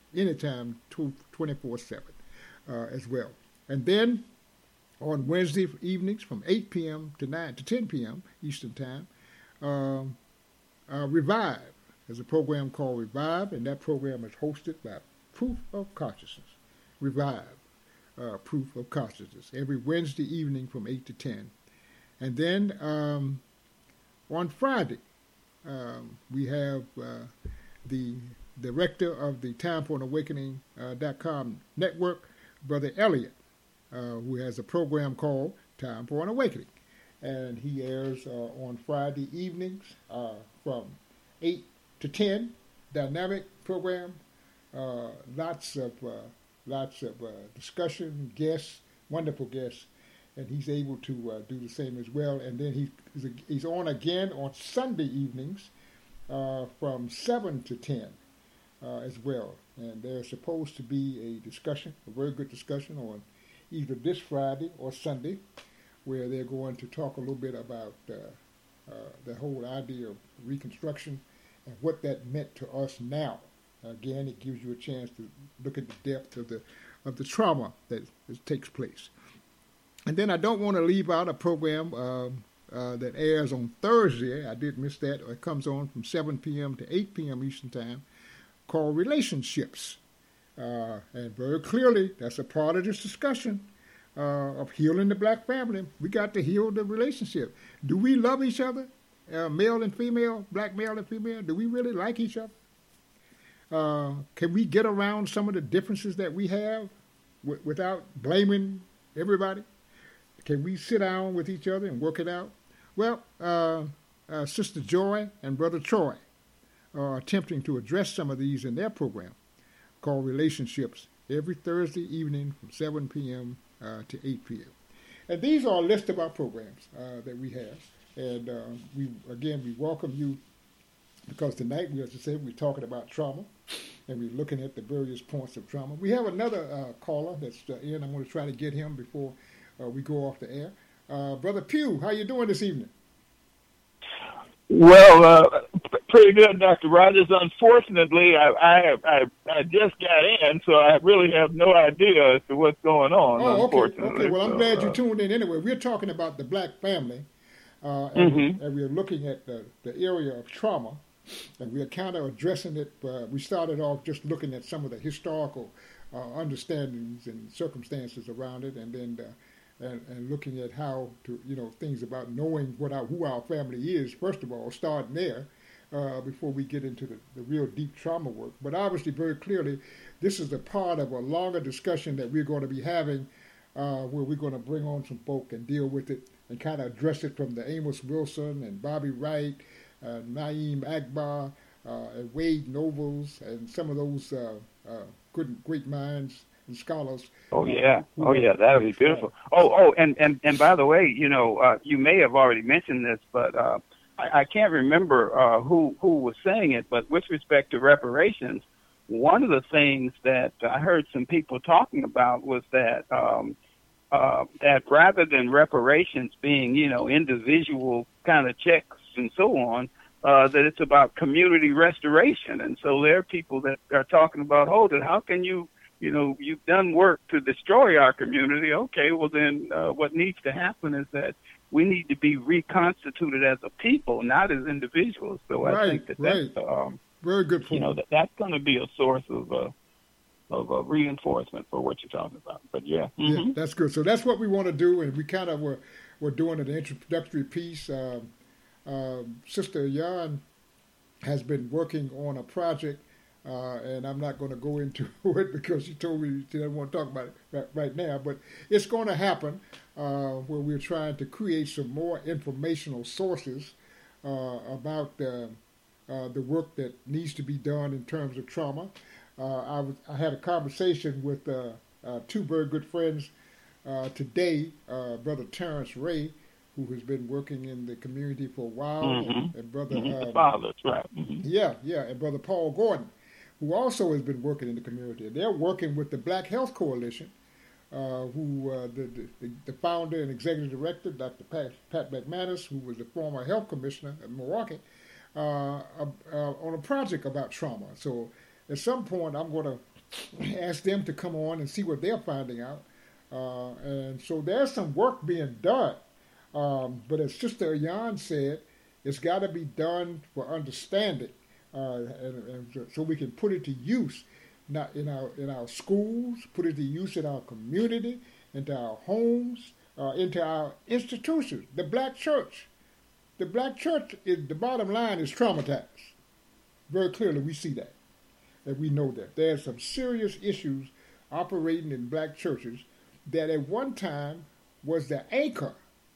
anytime, twenty-four seven uh, as well. And then on Wednesday evenings from eight p.m. to nine to ten p.m. Eastern Time, um, uh, Revive. There's a program called Revive, and that program is hosted by Proof of Consciousness. Revive, uh, Proof of Consciousness, every Wednesday evening from eight to ten. And then um, on Friday, um, we have uh, the director of the time for an awakening dot com network, Brother Elliot, uh, who has a program called Time for an Awakening. And he airs uh, on Friday evenings uh, from eight to ten, dynamic program, uh, lots of uh, lots of uh, discussion, guests, wonderful guests, and he's able to uh, do the same as well. And then he, he's, a, he's on again on Sunday evenings uh, from seven to ten uh, as well. And there's supposed to be a discussion, a very good discussion on either this Friday or Sunday, where they're going to talk a little bit about uh, uh, the whole idea of Reconstruction and what that meant to us now. Again, it gives you a chance to look at the depth of the of the trauma that, that takes place. And then I don't want to leave out a program um, uh, that airs on Thursday. I did miss that. It comes on from seven p.m. to eight p.m. Eastern Time, called Relationships. Uh, and very clearly, that's a part of this discussion uh, of healing the black family. We got to heal the relationship. Do we love each other, uh, male and female, black male and female? Do we really like each other? Uh, can we get around some of the differences that we have w- without blaming everybody? Can we sit down with each other and work it out? Well, uh, uh, Sister Joy and Brother Troy are attempting to address some of these in their program called Relationships every Thursday evening from seven p.m. Uh, to eight p.m. And these are a list of our programs uh, that we have. And uh, we again, we welcome you because tonight, we, as I said, we're talking about trauma, and we're looking at the various points of trauma. We have another uh, caller that's uh, in. I'm going to try to get him before uh, we go off the air. Uh, Brother Pugh, how you doing this evening? Well, uh, p- pretty good, Doctor Rogers. Unfortunately, I, I I I just got in, so I really have no idea as to what's going on. Oh, okay. Unfortunately, Okay. Well, I'm so, glad uh, you tuned in. Anyway, we're talking about the black family, uh, and, Mm-hmm. and we're looking at the, the area of trauma, and we're kind of addressing it. Uh, we started off just looking at some of the historical uh, understandings and circumstances around it, and then. Uh, And, and looking at how to, you know, things about knowing what our, who our family is, first of all, starting there uh, before we get into the, the real deep trauma work. But obviously, very clearly, this is a part of a longer discussion that we're going to be having uh, where we're going to bring on some folk and deal with it and kind of address it from the Amos Wilson and Bobby Wright, uh, Naeem Akbar, uh, and Wade Nobles, and some of those uh, uh, good, great minds and scholars. Oh yeah, oh yeah, that would be beautiful. Oh, oh, and and and by the way, you know, uh, you may have already mentioned this, but uh, I, I can't remember uh, who who was saying it. But with respect to reparations, one of the things that I heard some people talking about was that um, uh, that rather than reparations being, you know, individual kind of checks and so on, uh, that it's about community restoration. And so there are people that are talking about, hold it, how can you You know, you've done work to destroy our community. Okay, well then uh, what needs to happen is that we need to be reconstituted as a people, not as individuals. So right, I think that right. that's, um, very good point. You know, that, that's going to be a source of uh, of uh, reinforcement for what you're talking about. But yeah. Mm-hmm. Yeah, that's good. So that's what we want to do, and we kind of were, were doing an introductory piece. Um, um, Sister Yan has been working on a project. Uh, and I'm not going to go into it because she told me she doesn't want to talk about it right, right now. But it's going to happen uh, where we're trying to create some more informational sources uh, about uh, uh, the work that needs to be done in terms of trauma. Uh, I, was, I had a conversation with uh, uh, two very good friends uh, today, uh, Brother Terrence Ray, who has been working in the community for a while, Mm-hmm. and, and Brother mm-hmm. um, Fathers, right? Mm-hmm. Yeah, yeah, and Brother Paul Gordon, who also has been working in the community. They're working with the Black Health Coalition, uh, who uh, the, the the founder and executive director, Doctor Pat, Pat McManus, who was the former health commissioner of Milwaukee, uh, uh, uh, on a project about trauma. So at some point, I'm going to ask them to come on and see what they're finding out. Uh, and so there's some work being done. Um, but as Sister Ayan said, it's got to be done for understanding, uh, and, and so we can put it to use, not in our in our schools, put it to use in our community, into our homes, uh, into our institutions. The black church, the black church, is, the bottom line is traumatized. Very clearly, we see that, and we know that there's some serious issues operating in black churches that at one time was the anchor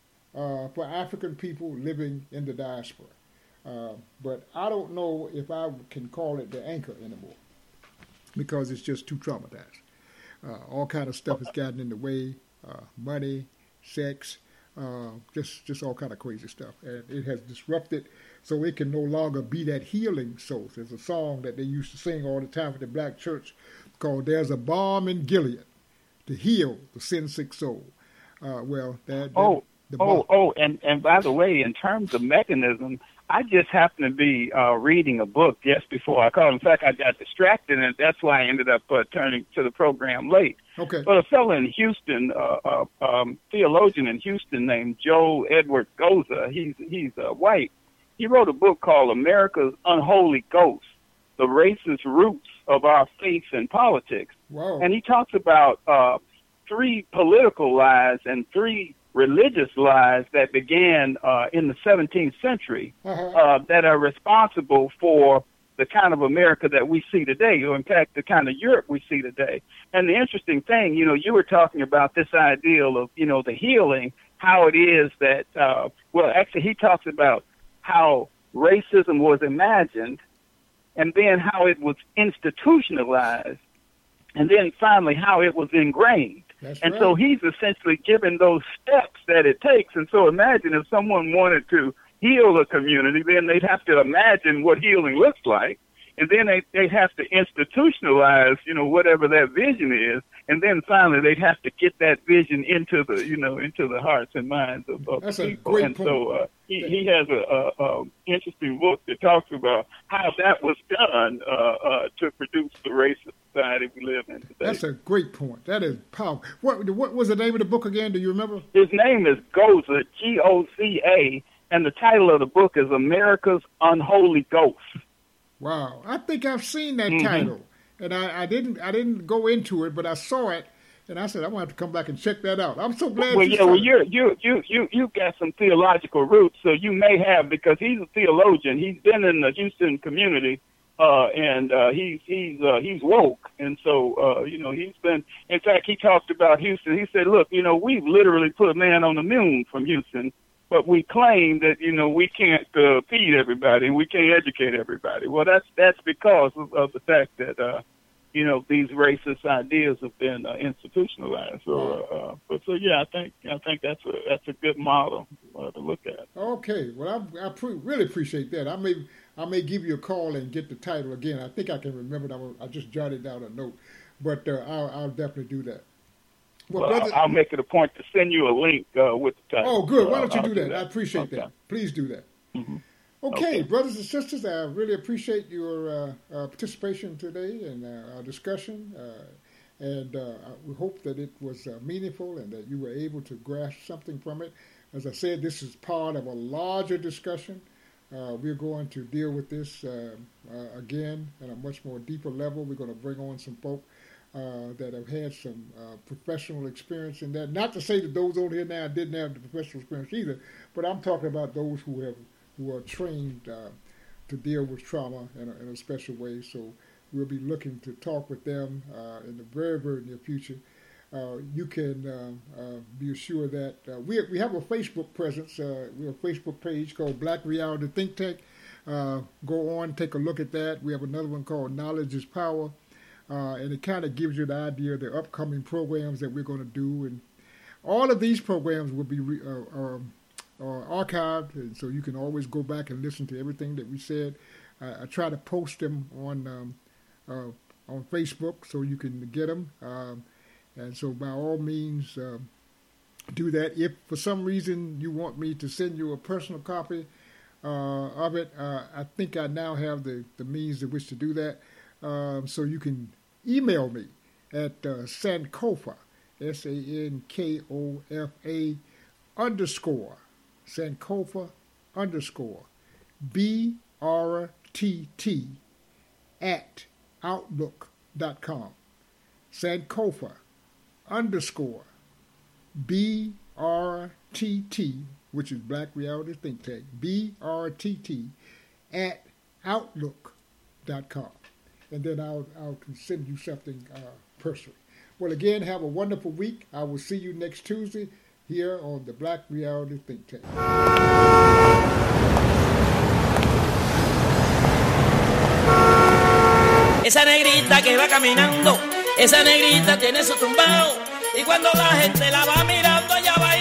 Uh, for African people living in the diaspora. Uh, but I don't know if I can call it the anchor anymore because it's just too traumatized. Uh, all kind of stuff has gotten in the way, uh, money, sex, uh, just just all kind of crazy stuff. And it has disrupted, so it can no longer be that healing source. There's a song that they used to sing all the time at the black church called "There's a Balm in Gilead to Heal the Sin-Sick Soul." Uh, well, that... that oh. Oh, oh, and, and by the way, in terms of mechanism, I just happened to be uh, reading a book just before I called. In fact, I got distracted, and that's why I ended up uh, turning to the program late. Okay. But a fellow in Houston, uh, uh, um, theologian in Houston named Joe Edward Goza, he's he's uh, white. He wrote a book called America's Unholy Ghost, The Racist Roots of Our Faith and Politics. Wow. And he talks about uh, three political lies and three religious lies that began uh, in the seventeenth century uh-huh. uh, that are responsible for the kind of America that we see today, or in fact, the kind of Europe we see today. And the interesting thing, you know, you were talking about this ideal of, you know, the healing, how it is that, uh, well, actually, he talks about how racism was imagined and then how it was institutionalized and then finally how it was ingrained. That's and right. So he's essentially given those steps that it takes. And so imagine if someone wanted to heal a community, then they'd have to imagine what healing looks like. And then they, they'd have to institutionalize, you know, whatever that vision is. And then finally they'd have to get that vision into the, you know, into the hearts and minds of, of That's people. A great and point. so uh, he, he has a, a, a interesting book that talks about how that was done uh, uh, to produce the racist society we live in today. That's a great point. That is powerful. What, what was the name of the book again? Do you remember? His name is Goza, G O Z A, and the title of the book is America's Unholy Ghost. Wow, I think I've seen that mm-hmm. title, and I, I didn't I didn't go into it, but I saw it, and I said I'm gonna have to come back and check that out. I'm so glad. Well, you yeah, well, it. you're you you you you got some theological roots, so you may have, because he's a theologian. He's been in the Houston community, uh, and uh, he's he's uh, he's woke, and so uh, you know he's been. In fact, he talked about Houston. He said, "Look, you know, we've literally put a man on the moon from Houston." But we claim that, you know, we can't uh, feed everybody and we can't educate everybody. Well, that's that's because of, of the fact that, uh, you know, these racist ideas have been uh, institutionalized. So, uh, but so yeah, I think I think that's a that's a good model uh, to look at. Okay, well, I, I pre- really appreciate that. I may I may give you a call and get the title again. I think I can remember it. I just jotted down a note, but uh, I'll, I'll definitely do that. Well, well brother, I'll make it a point to send you a link uh, with the title. Oh, good. Why don't you uh, do, do that? that? I appreciate okay. that. Please do that. Mm-hmm. Okay, okay, brothers and sisters, I really appreciate your uh, uh, participation today in uh, our discussion. Uh, and uh, we hope that it was uh, meaningful and that you were able to grasp something from it. As I said, this is part of a larger discussion. Uh, we're going to deal with this uh, uh, again at a much more deeper level. We're going to bring on some folk Uh, that have had some uh, professional experience in that. Not to say that those on here now didn't have the professional experience either, but I'm talking about those who have who are trained uh, to deal with trauma in a, in a special way. So we'll be looking to talk with them uh, in the very, very near future. Uh, you can uh, uh, be assured that uh, we we have a Facebook presence. Uh, we have a Facebook page called Black Reality Think Tank. Uh, go on, take a look at that. We have another one called Knowledge is Power. Uh, and it kind of gives you the idea of the upcoming programs that we're going to do. And all of these programs will be re- uh, uh, uh, archived, and so you can always go back and listen to everything that we said. Uh, I try to post them on um, uh, on Facebook so you can get them. Um, and so by all means, uh, do that. If for some reason you want me to send you a personal copy uh, of it, uh, I think I now have the, the means in which to do that. Um, so you can email me at uh, Sankofa, S A N K O F A underscore, Sankofa underscore, B R T T at outlook dot com. Sankofa underscore, B R T T, which is Black Reality Think Tank, B R T T at outlook dot com. And then I'll, I'll send you something uh, personally. Well, again, have a wonderful week. I will see you next Tuesday here on the Black Reality Think Tank. Esa negrita que va caminando, esa negrita tiene su tumbao, y cuando la gente la va mirando, ella va